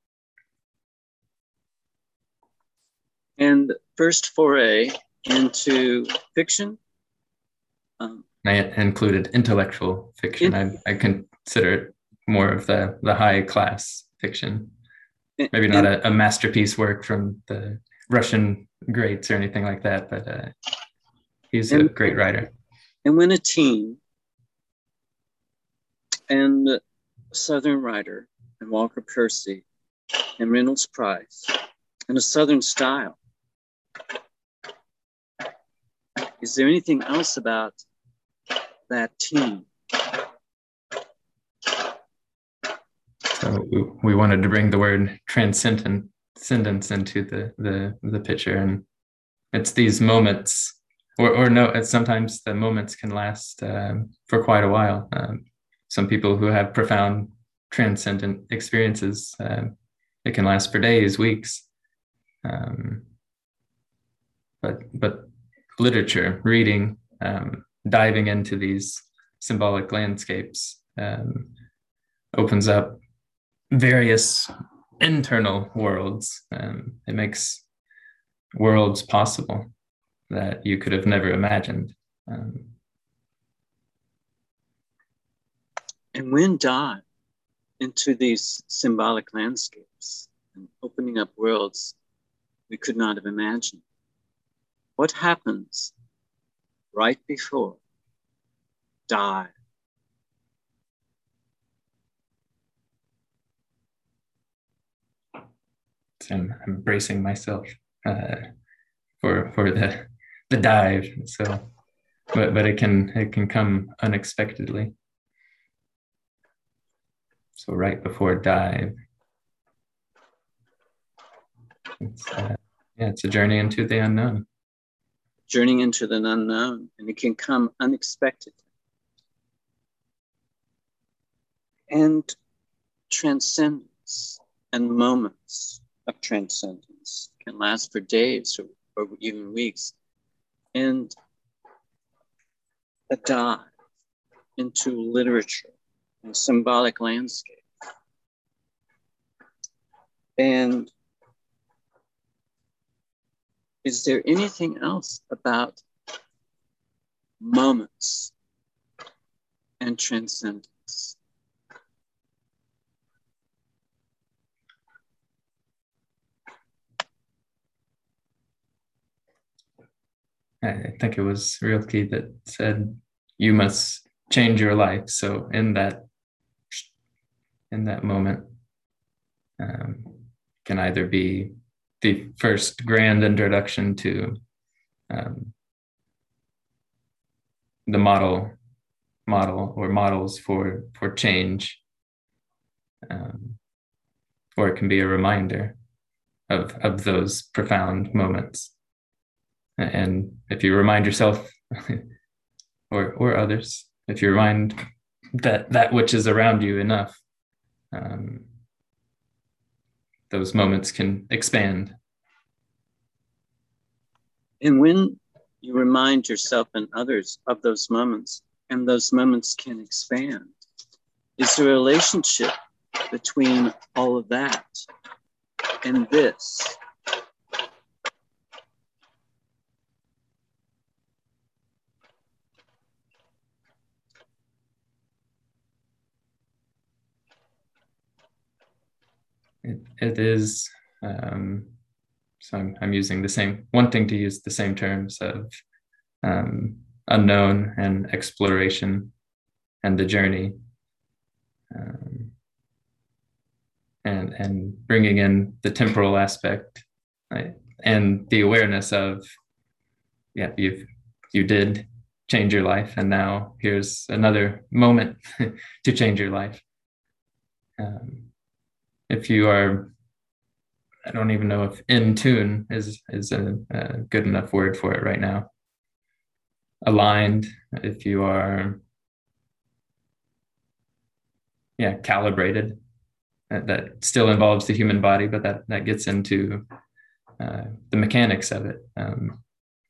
And first foray into fiction? Um, I included intellectual fiction. In, I, I consider it more of the, the high class fiction. Maybe not and, a, a masterpiece work from the Russian greats or anything like that, but uh, he's and, a great writer. And when a teen and Southern writer, and Walker Percy, and Reynolds Price, and a Southern style. Is there anything else about that team? So we, we wanted to bring the word transcendence into the, the, the picture, and it's these moments, or, or no, it's sometimes the moments can last um, for quite a while. Um, Some people who have profound transcendent experiences, uh, it can last for days, weeks. Um, but but literature, reading, um, diving into these symbolic landscapes um, opens up various internal worlds. Um, it makes worlds possible that you could have never imagined. Um, And when dive into these symbolic landscapes and opening up worlds we could not have imagined, what happens right before dive? So I'm embracing myself uh, for for the the dive. So, but but it can it can come unexpectedly. So right before dive, it's, uh, yeah, it's a journey into the unknown. Journeying into the unknown, and it can come unexpectedly. And transcendence and moments of transcendence can last for days or, or even weeks. And a dive into literature and symbolic landscape. And is there anything else about moments and transcendence? I think it was Rilke that said, you must change your life. So in that, in that moment, um, can either be the first grand introduction to um, the model, model or models for, for change, um, or it can be a reminder of, of those profound moments. And if you remind yourself or, or others, if you remind that that which is around you enough, um, those moments can expand. And when you remind yourself and others of those moments, and those moments can expand, is the relationship between all of that and this. It, it is, um, so I'm, I'm using the same, wanting to use the same terms of um, unknown and exploration and the journey, um, and, and bringing in the temporal aspect, right? And the awareness of, yeah, you've, you did change your life, and now here's another moment to change your life. Um, if you are, I don't even know if in tune is, is a, a good enough word for it right now. Aligned, if you are, yeah, calibrated, that, that still involves the human body, but that, that gets into uh, the mechanics of it. Um,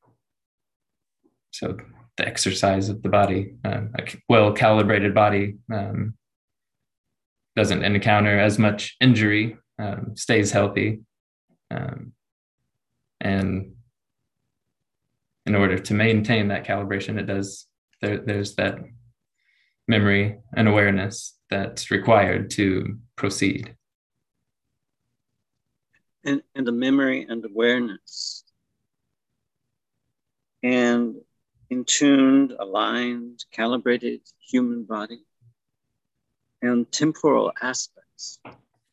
so the exercise of the body, um, a well-calibrated body um, doesn't encounter as much injury, um, stays healthy. Um, and in order to maintain that calibration, it does, there, there's that memory and awareness that's required to proceed. And, and the memory and awareness and in tuned, aligned, calibrated human body and temporal aspects.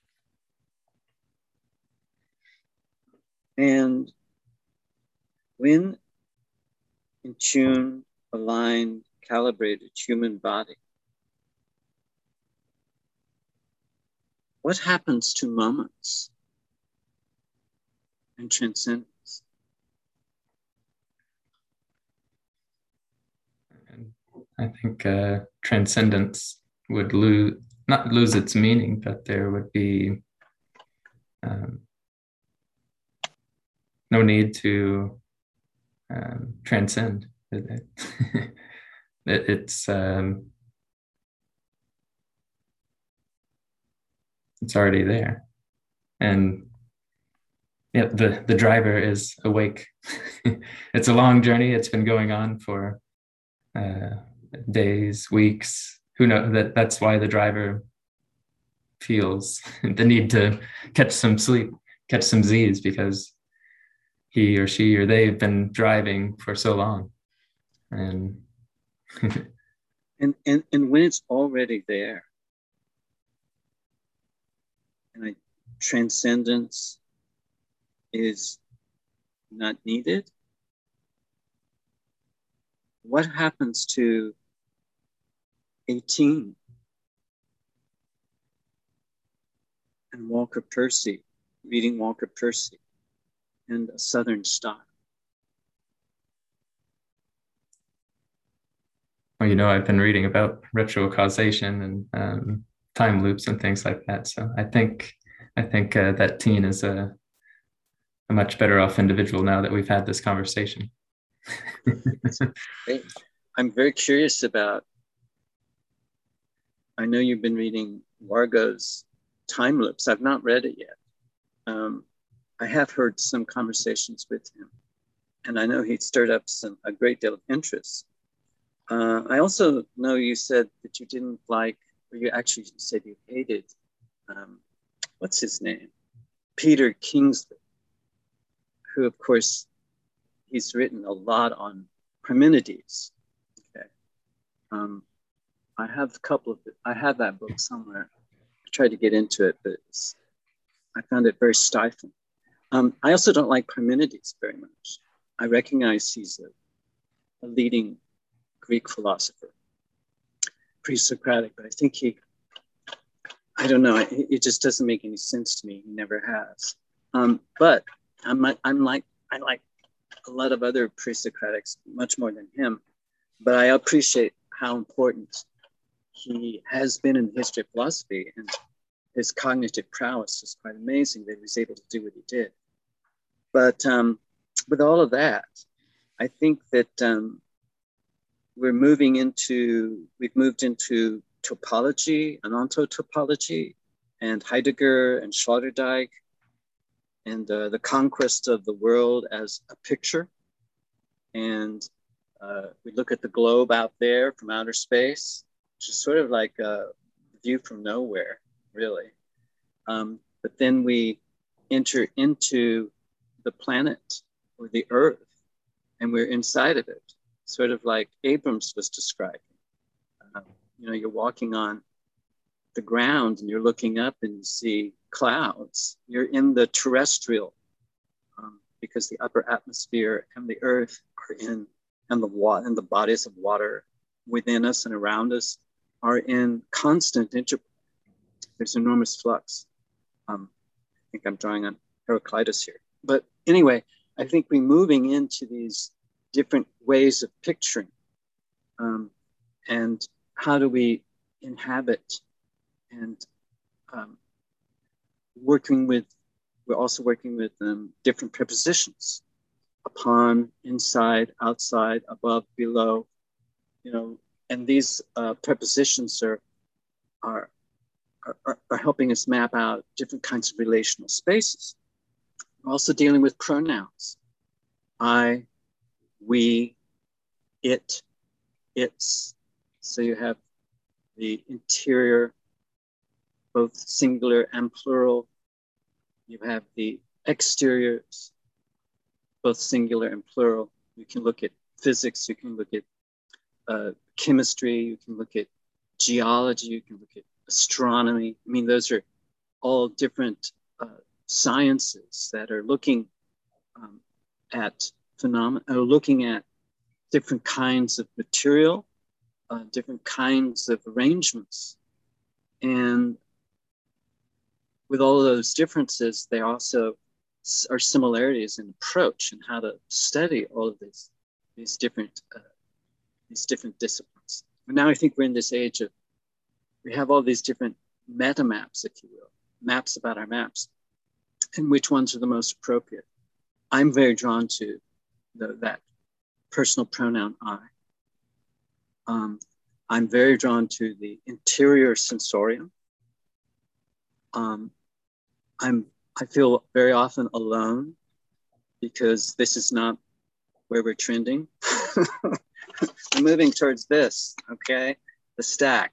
And when in tuned, aligned, calibrated human body, what happens to moments and transcendence? I think uh, transcendence would lose, not lose its meaning, but there would be um, no need to um, transcend. It, it, it's um, it's already there, and yeah, the the driver is awake. It's a long journey. It's been going on for uh, days, weeks. Who knows? That that's why the driver feels the need to catch some sleep, catch some Z's, because he or she or they've been driving for so long. And and, and and when it's already there, and I, transcendence is not needed, what happens to eighteen and Walker Percy, reading Walker Percy and A Southern Style? well, you know, I've been reading about retrocausation and um, time loops and things like that. So I think I think uh, that teen is a, a much better off individual now that we've had this conversation. I'm very curious about, I know you've been reading Wargo's Time Loops. I've not read it yet. Um, I have heard some conversations with him. and I know he stirred up some a great deal of interest. Uh, I also know you said that you didn't like, or you actually said you hated, um, what's his name? Peter Kingsley, who, of course, he's written a lot on Parmenides. Okay, um, I have a couple of, I have that book somewhere. I tried to get into it, but it's, I found it very stifling. Um, I also don't like Parmenides very much. I recognize he's a, a leading Greek philosopher, pre-Socratic, but I think he, I don't know, it, it just doesn't make any sense to me. He never has. Um, but I'm, I'm like, I like a lot of other pre-Socratics much more than him, but I appreciate how important he has been in the history of philosophy, and his cognitive prowess is quite amazing that he was able to do what he did. But um, with all of that, I think that um, we're moving into, we've moved into topology, and ontotopology, and Heidegger and Sloterdijk, and uh, the conquest of the world as a picture. And uh, we look at the globe out there from outer space, which is sort of like a view from nowhere, really. Um, but then we enter into the planet or the earth, and we're inside of it, sort of like Abrams was describing. Uh, you know, you're walking on the ground and you're looking up and you see clouds. You're in the terrestrial, um, because the upper atmosphere and the earth are in, and the water and the bodies of water within us and around us are in constant interplay. There's enormous flux. Um, I think I'm drawing on Heraclitus here. But anyway, I think we're moving into these different ways of picturing. Um, and how do we inhabit, and um, working with, we're also working with um, different prepositions: upon, inside, outside, above, below, you know, and these uh, prepositions are, are, are, are helping us map out different kinds of relational spaces. We're also dealing with pronouns: I, we, it, its. So you have the interior, both singular and plural. You have the exteriors, both singular and plural. You can look at physics, you can look at uh, chemistry, you can look at geology, you can look at astronomy. I mean, those are all different uh, sciences that are looking um, at phenomena, or looking at different kinds of material, uh, different kinds of arrangements. And with all of those differences, there also are similarities in approach and how to study all of these, these different, uh, these different disciplines. And now I think we're in this age of, we have all these different meta maps, if you will, maps about our maps, and which ones are the most appropriate. I'm very drawn to the, that personal pronoun I. Um, I'm very drawn to the interior sensorium. Um, I'm, I feel very often alone because this is not where we're trending. I'm moving towards this, okay? The stack.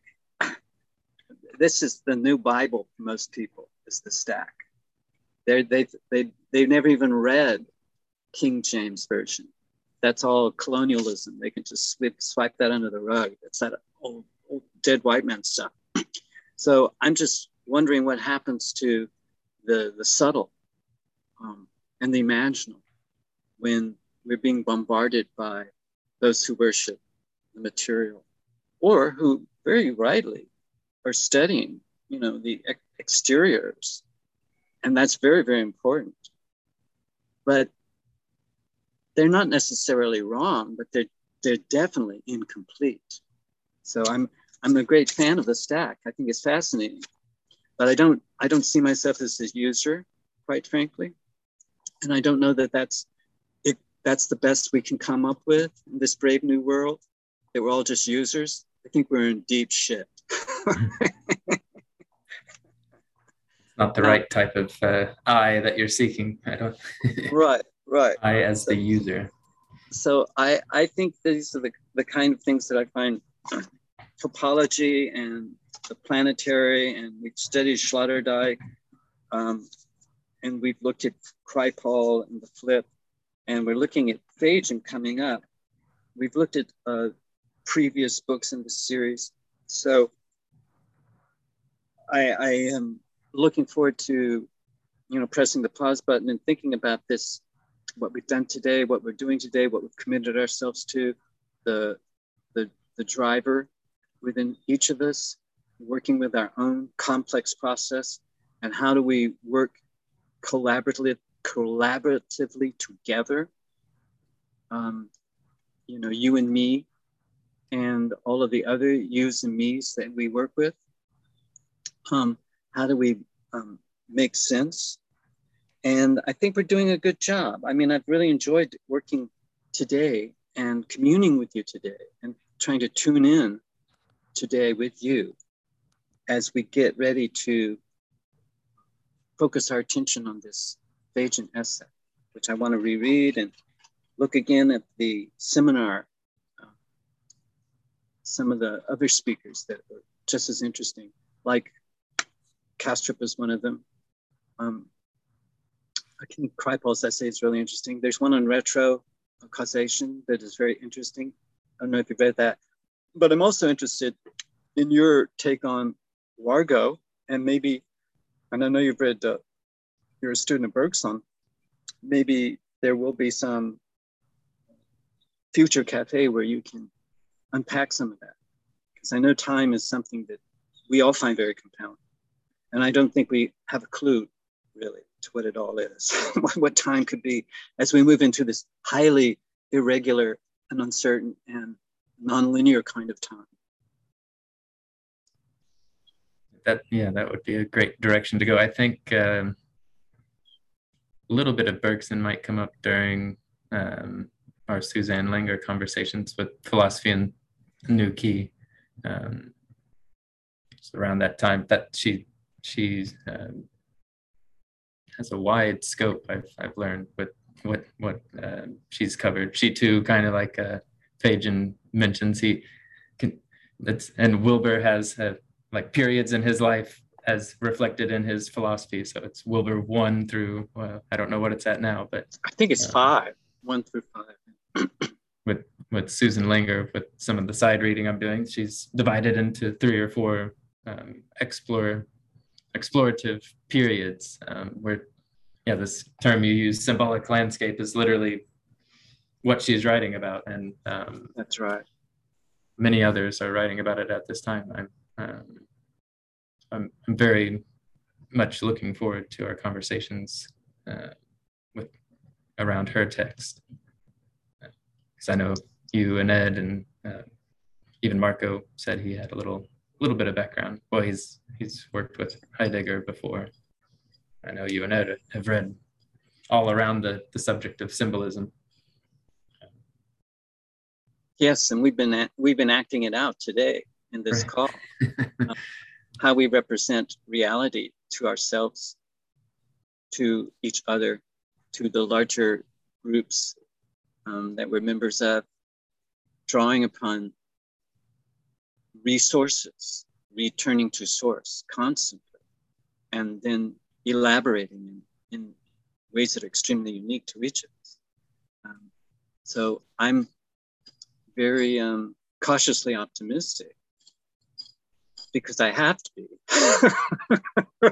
This is the new Bible for most people, is the stack. They're, they they they've never even read King James Version. That's all colonialism. They can just sweep, swipe that under the rug. That's that old, old dead white man stuff. So I'm just wondering what happens to the, the subtle um, and the imaginal when we're being bombarded by those who worship the material, or who very rightly are studying, you know, the ex exteriors. And that's very, very important. But they're not necessarily wrong, but they're, they're definitely incomplete. So I'm, I'm a great fan of the stack. I think it's fascinating, but I don't, I don't see myself as a user, quite frankly. And I don't know that that's, it, that's the best we can come up with in this brave new world, that we're all just users. I think we're in deep shit. Not the right type of uh, I that you're seeking. I don't. Right, right. I as So, the user. so I, I think these are the, the kind of things that I find topology and the planetary, and we've studied Sloterdijk, um, and we've looked at Kripal and the flip, and we're looking at Phagin coming up. We've looked at uh, previous books in the series. So I, I am looking forward to, you know, pressing the pause button and thinking about this, what we've done today, what we're doing today, what we've committed ourselves to, the, the, the driver within each of us, working with our own complex process, and how do we work collaboratively, collaboratively together, um, you know, you and me, and all of the other yous and me's that we work with. Um, how do we um, make sense? And I think we're doing a good job. I mean, I've really enjoyed working today and communing with you today and trying to tune in today with you as we get ready to focus our attention on this Phagin essay, which I want to reread and look again at the seminar, uh, some of the other speakers that were just as interesting, like Kastrup is one of them. Um, I think Kripal's essay is really interesting. There's one on retro causation that is very interesting. I don't know if you've read that, but I'm also interested in your take on Wargo, and maybe, and I know you've read, uh, you're a student of Bergson, maybe there will be some future cafe where you can unpack some of that. Because I know time is something that we all find very compelling. And I don't think we have a clue really to what it all is, what time could be as we move into this highly irregular and uncertain and nonlinear kind of time. That, yeah, that would be a great direction to go. I think um, a little bit of Bergson might come up during um, our Suzanne Langer conversations with Philosophy and New Key. Um, around that time, that she she um, has a wide scope. I've I've learned with what what uh, she's covered. She too, kind of like uh, Phagin mentions, he can. That's and Wilbur has uh, like periods in his life as reflected in his philosophy. So it's Wilbur one through uh, I don't know what it's at now, but I think it's uh, five, one through five. with with Susan Langer, with some of the side reading I'm doing, she's divided into three or four um, explore explorative periods um, where, yeah, this term you use, symbolic landscape, is literally what she's writing about, and um, that's right. Many others are writing about it at this time. I'm, um, I'm, I'm very much looking forward to our conversations uh, with around her text, because I know you and Ed and uh, even Marco said he had a little little bit of background. Well, he's he's worked with Heidegger before. I know you and Ed have read all around the, the subject of symbolism. Yes, and we've been we've been acting it out today in this right. call. uh, how we represent reality to ourselves, to each other, to the larger groups um, that we're members of, drawing upon resources, returning to source constantly, and then elaborating in, in ways that are extremely unique to each of us. Um, so I'm very um, cautiously optimistic, because I have to be.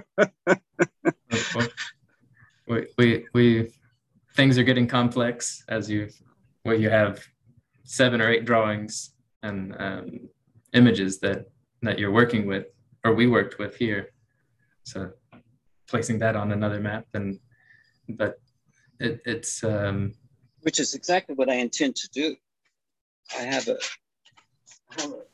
we, we, we, things are getting complex as you, where you have seven or eight drawings and um, images that, that you're working with, or we worked with here. So placing that on another map, and but it, it's um, which is exactly what I intend to do. I have a, I have a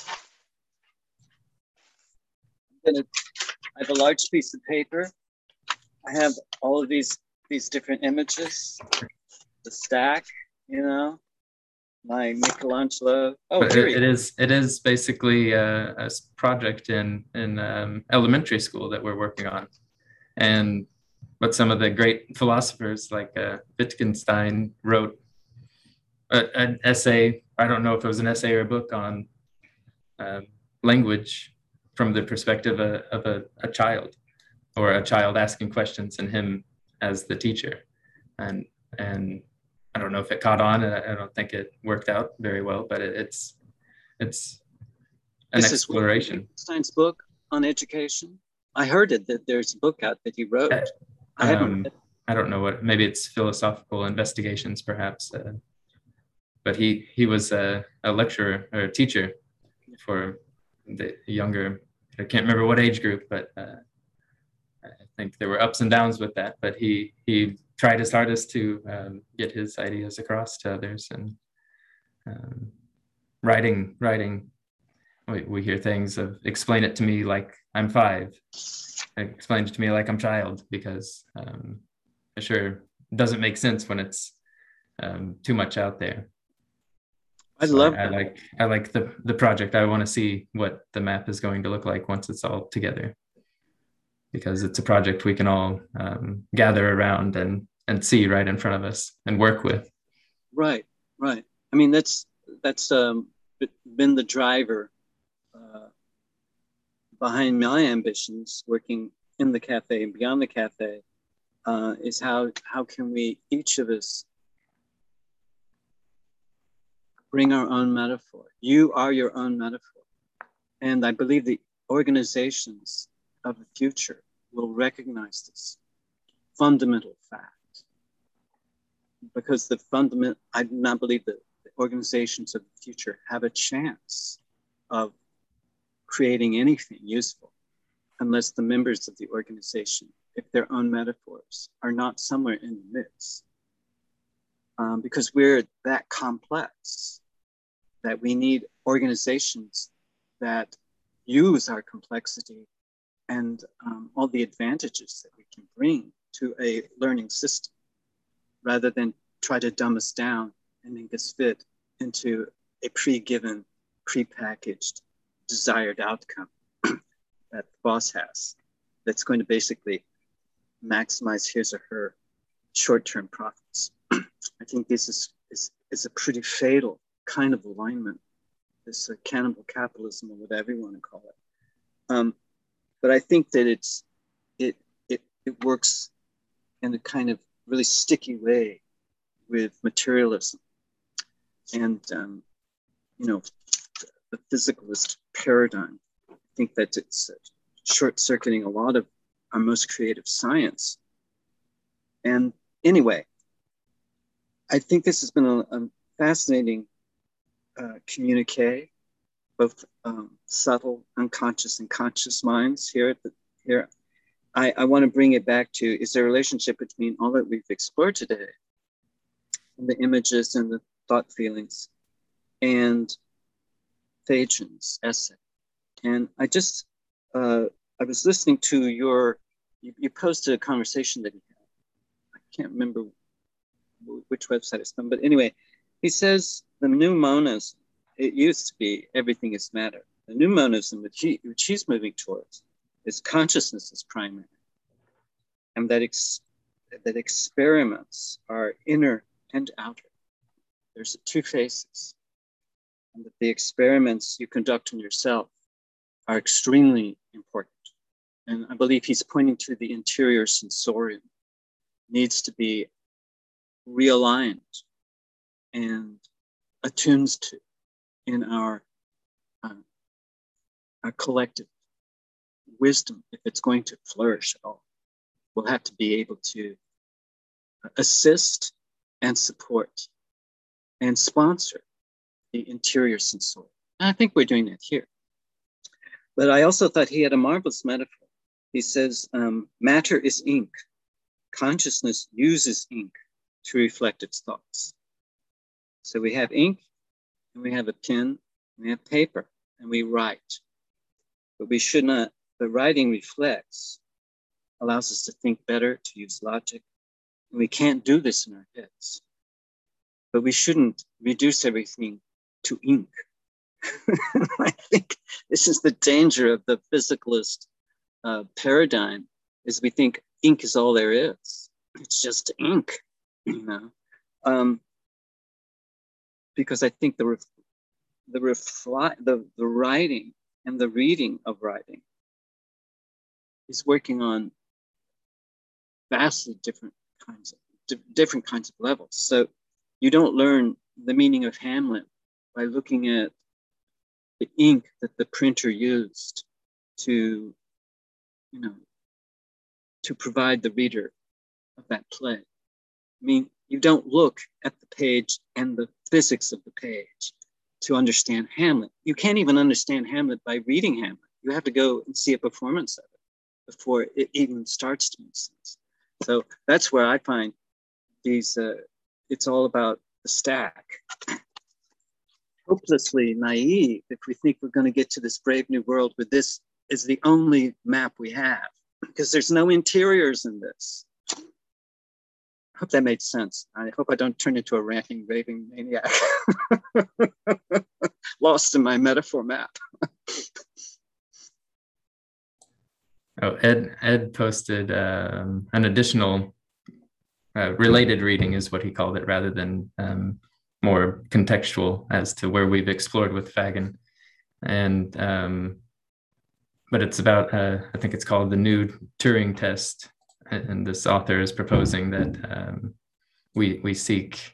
I'm gonna, I have a large piece of paper. I have all of these these different images, the stack, you know, my Michelangelo. Oh, it, it is it is basically a, a project in in um, elementary school that we're working on, and what some of the great philosophers like uh, Wittgenstein wrote a, an essay. I don't know if it was an essay or a book on um, language from the perspective of, of a, a child, or a child asking questions and him as the teacher. And and I don't know if it caught on, and I don't think it worked out very well, but it, it's it's an This is exploration. Einstein's book on education. I heard it that there's a book out that he wrote. Uh, I haven't um, read it. I don't know what, maybe it's philosophical investigations, perhaps. Uh, but he he was a, a lecturer or a teacher for the younger, I can't remember what age group, but uh, I think there were ups and downs with that. But he he tried his hardest to um, get his ideas across to others. And um, writing writing we, we hear things of explain it to me like I'm five, explain it to me like I'm child, because um, it sure doesn't make sense when it's um, too much out there. I So love I, I that. like I like the the project. I want to see what the map is going to look like once it's all together, because it's a project we can all um, gather around and and see right in front of us and work with. Right, right. I mean, that's that's um, been the driver uh, behind my ambitions, working in the cafe and beyond the cafe, uh, is how how can we, each of us, bring our own metaphor. You are your own metaphor. And I believe the organizations of the future will recognize this fundamental fact. Because the fundament, I do not believe that the organizations of the future have a chance of creating anything useful unless the members of the organization, if their own metaphors, are not somewhere in the midst. Um, because we're that complex that we need organizations that use our complexity and um, all the advantages that we can bring to a learning system, rather than try to dumb us down and make us fit into a pre-given, pre-packaged, desired outcome that the boss has, that's going to basically maximize his or her short-term profits. I think this is, is, is a pretty fatal kind of alignment, this uh, cannibal capitalism, or whatever you want to call it. Um, but I think that it's it it it works in a kind of really sticky way with materialism and um, you know, the physicalist paradigm. I think that it's uh, short-circuiting a lot of our most creative science. And anyway, I think this has been a, a fascinating uh, communique, both um, subtle, unconscious, and conscious minds here. At the, here, I, I want to bring it back to: is there a relationship between all that we've explored today, and the images and the thought feelings, and Fagin's essay? And I just, uh, I was listening to your, you, you posted a conversation that he had. I can't remember which website it's from, but anyway, he says the new monism, it used to be everything is matter. The new monism, which, he, which he's moving towards, is consciousness is primary. And that, ex, that experiments are inner and outer. There's two faces. And that the experiments you conduct on yourself are extremely important. And I believe he's pointing to the interior sensorium, needs to be realigned and attuned to in our, uh, our collective wisdom. If it's going to flourish at all, we'll have to be able to assist and support and sponsor the interior sensorium. And I think we're doing that here. But I also thought he had a marvelous metaphor. He says, um, matter is ink. Consciousness uses ink to reflect its thoughts. So we have ink, and we have a pen, and we have paper, and we write. But we should not, the writing reflects, allows us to think better, to use logic. And we can't do this in our heads. But we shouldn't reduce everything to ink. I think this is the danger of the physicalist uh, paradigm, is we think ink is all there is. It's just ink, you know. Um, because I think the ref, the refli, the the writing and the reading of writing is working on vastly different kinds of di- different kinds of levels. So you don't learn the meaning of Hamlet by looking at the ink that the printer used to, you know, to provide the reader of that play. I mean, you don't look at the page and the physics of the page to understand Hamlet. You can't even understand Hamlet by reading Hamlet. You have to go and see a performance of it before it even starts to make sense. So that's where I find these, uh, it's all about the stack. Hopelessly naive if we think we're going to get to this brave new world where this is the only map we have, because there's no interiors in this. I hope that made sense. I hope I don't turn into a ranting, raving maniac. Lost in my metaphor map. Oh, Ed Ed posted um, an additional uh, related reading is what he called it, rather than um, more contextual as to where we've explored with Fagin. And um, but it's about, uh, I think it's called the new Turing test. And this author is proposing that um, we we seek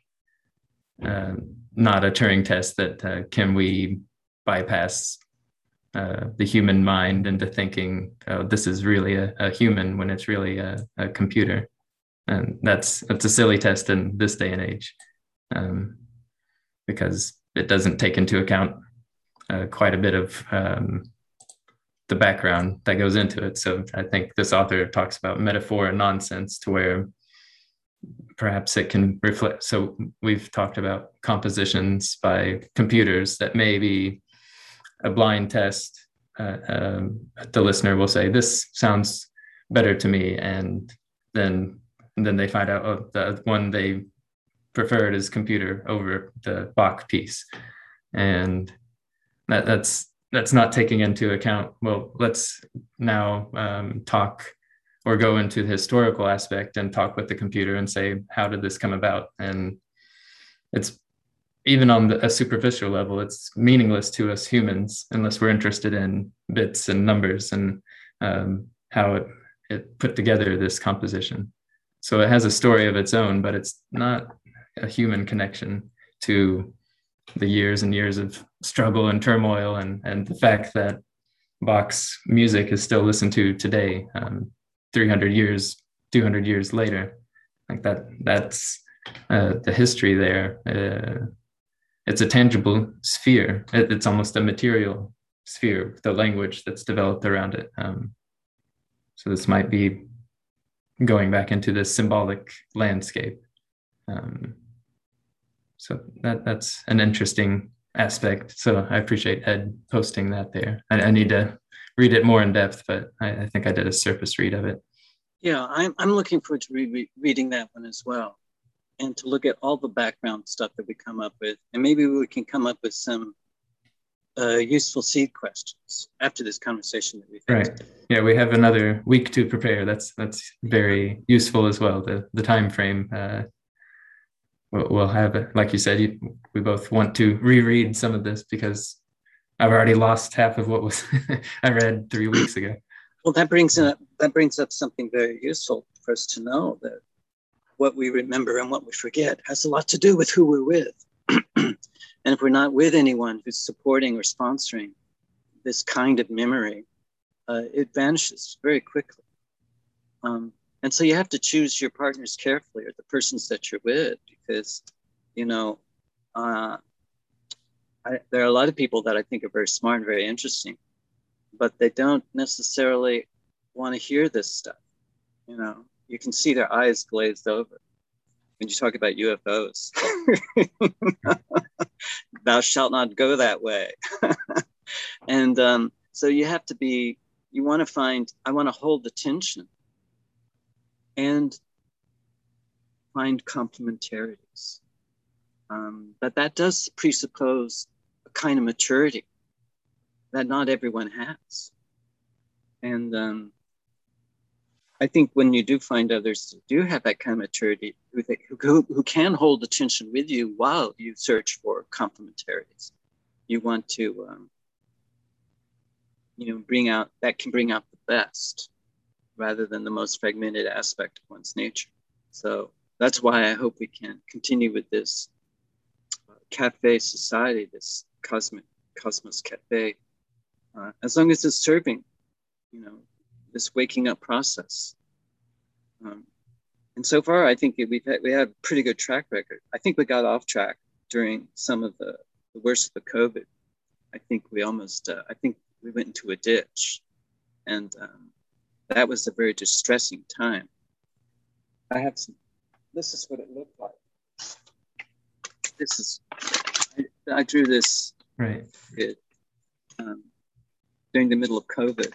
uh, not a Turing test, that uh, can we bypass uh, the human mind into thinking, oh, this is really a, a human when it's really a, a computer. And that's that's a silly test in this day and age, um, because it doesn't take into account uh, quite a bit of um, the background that goes into it. So I think this author talks about metaphor and nonsense, to where perhaps it can reflect. So we've talked about compositions by computers that may be a blind test. Uh, um, the listener will say, this sounds better to me. And then, and then they find out, oh, the one they preferred is computer over the Bach piece. And that, that's, that's not taking into account, well, let's now um, talk or go into the historical aspect and talk with the computer and say, how did this come about? And it's, even on the, a superficial level, it's meaningless to us humans unless we're interested in bits and numbers and um, how it, it put together this composition. So it has a story of its own, but it's not a human connection to the years and years of struggle and turmoil, and, and the fact that Bach's music is still listened to today, um, three hundred years, two hundred years later. Like that, that's uh, the history there. Uh, it's a tangible sphere. It, it's almost a material sphere, the language that's developed around it. Um, so this might be going back into this symbolic landscape. Um, so that that's an interesting aspect. So I appreciate Ed posting that there. I, I need to read it more in depth, but I, I think I did a surface read of it. Yeah, I'm, I'm looking forward to re- re- reading that one as well, and to look at all the background stuff that we come up with. And maybe we can come up with some uh, useful seed questions after this conversation that we've had Right. today. Yeah, we have another week to prepare. That's that's very useful as well. The the time frame. Uh, we'll, we'll have it, like you said. You, we both want to reread some of this because I've already lost half of what was I read three weeks ago. Well, that brings up that brings up something very useful for us to know, that what we remember and what we forget has a lot to do with who we're with. And if we're not with anyone who's supporting or sponsoring this kind of memory, uh, it vanishes very quickly. Um, and so you have to choose your partners carefully, or the persons that you're with, because, you know, uh, I, there are a lot of people that I think are very smart and very interesting, but they don't necessarily want to hear this stuff. You know, you can see their eyes glazed over when you talk about U F Os. Thou shalt not go that way. And um, so you have to be, you want to find, I want to hold the tension and find complementarities. Um, but that does presuppose a kind of maturity that not everyone has. And um, I think when you do find others who do have that kind of maturity, who, they, who, who can hold attention with you while you search for complementarities. You want to, um, you know, bring out, that can bring out the best rather than the most fragmented aspect of one's nature. So that's why I hope we can continue with this uh, cafe society, this cosmic Cosmos Cafe, uh, as long as it's serving, you know, this waking up process. Um, and so far, I think we've had, we had a pretty good track record. I think we got off track during some of the, the worst of the COVID. I think we almost, uh, I think we went into a ditch, and um, that was a very distressing time. I have some, this is what it looked like. This is, I, I drew this right it, um, during the middle of COVID.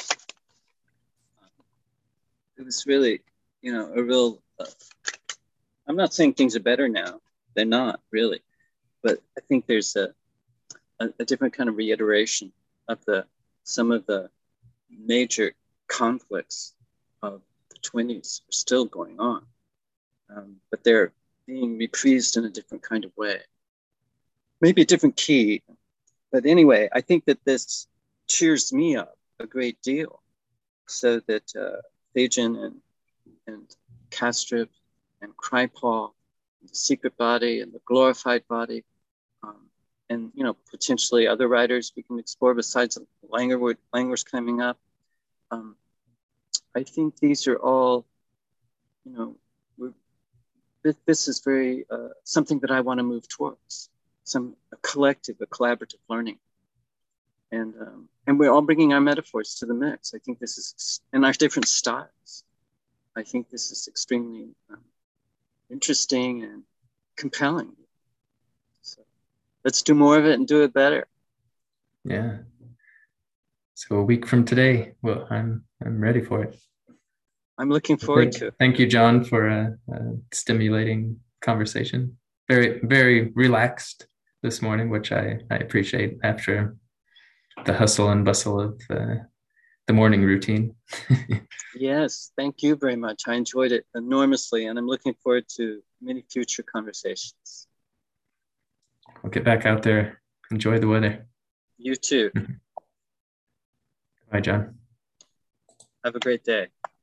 It was really, you know, a real, uh, I'm not saying things are better now. They're not really, but I think there's a, a, a different kind of reiteration of the, some of the major conflicts of the twenties are still going on, um, but they're being reprised in a different kind of way. Maybe a different key, but anyway, I think that this cheers me up a great deal, so that uh, Fagin and and Kastrup and Kripal, and the secret body and the glorified body, um, and you know, potentially other writers we can explore besides Langer. Langer's coming up. Um, I think these are all, you know, we're, this, this is very uh, something that I want to move towards. Some a collective, a collaborative learning, and um, and we're all bringing our metaphors to the mix. I think this is in our different styles. I think this is extremely um, interesting and compelling. So let's do more of it and do it better. Yeah. So a week from today, well, I'm I'm ready for it. I'm looking forward thank, to it. Thank you, John, for a, a stimulating conversation. Very, very relaxed this morning, which I, I appreciate after the hustle and bustle of uh, the morning routine. Yes, thank you very much. I enjoyed it enormously, and I'm looking forward to many future conversations. We'll get back out there. Enjoy the weather. You too. Bye, John. Have a great day.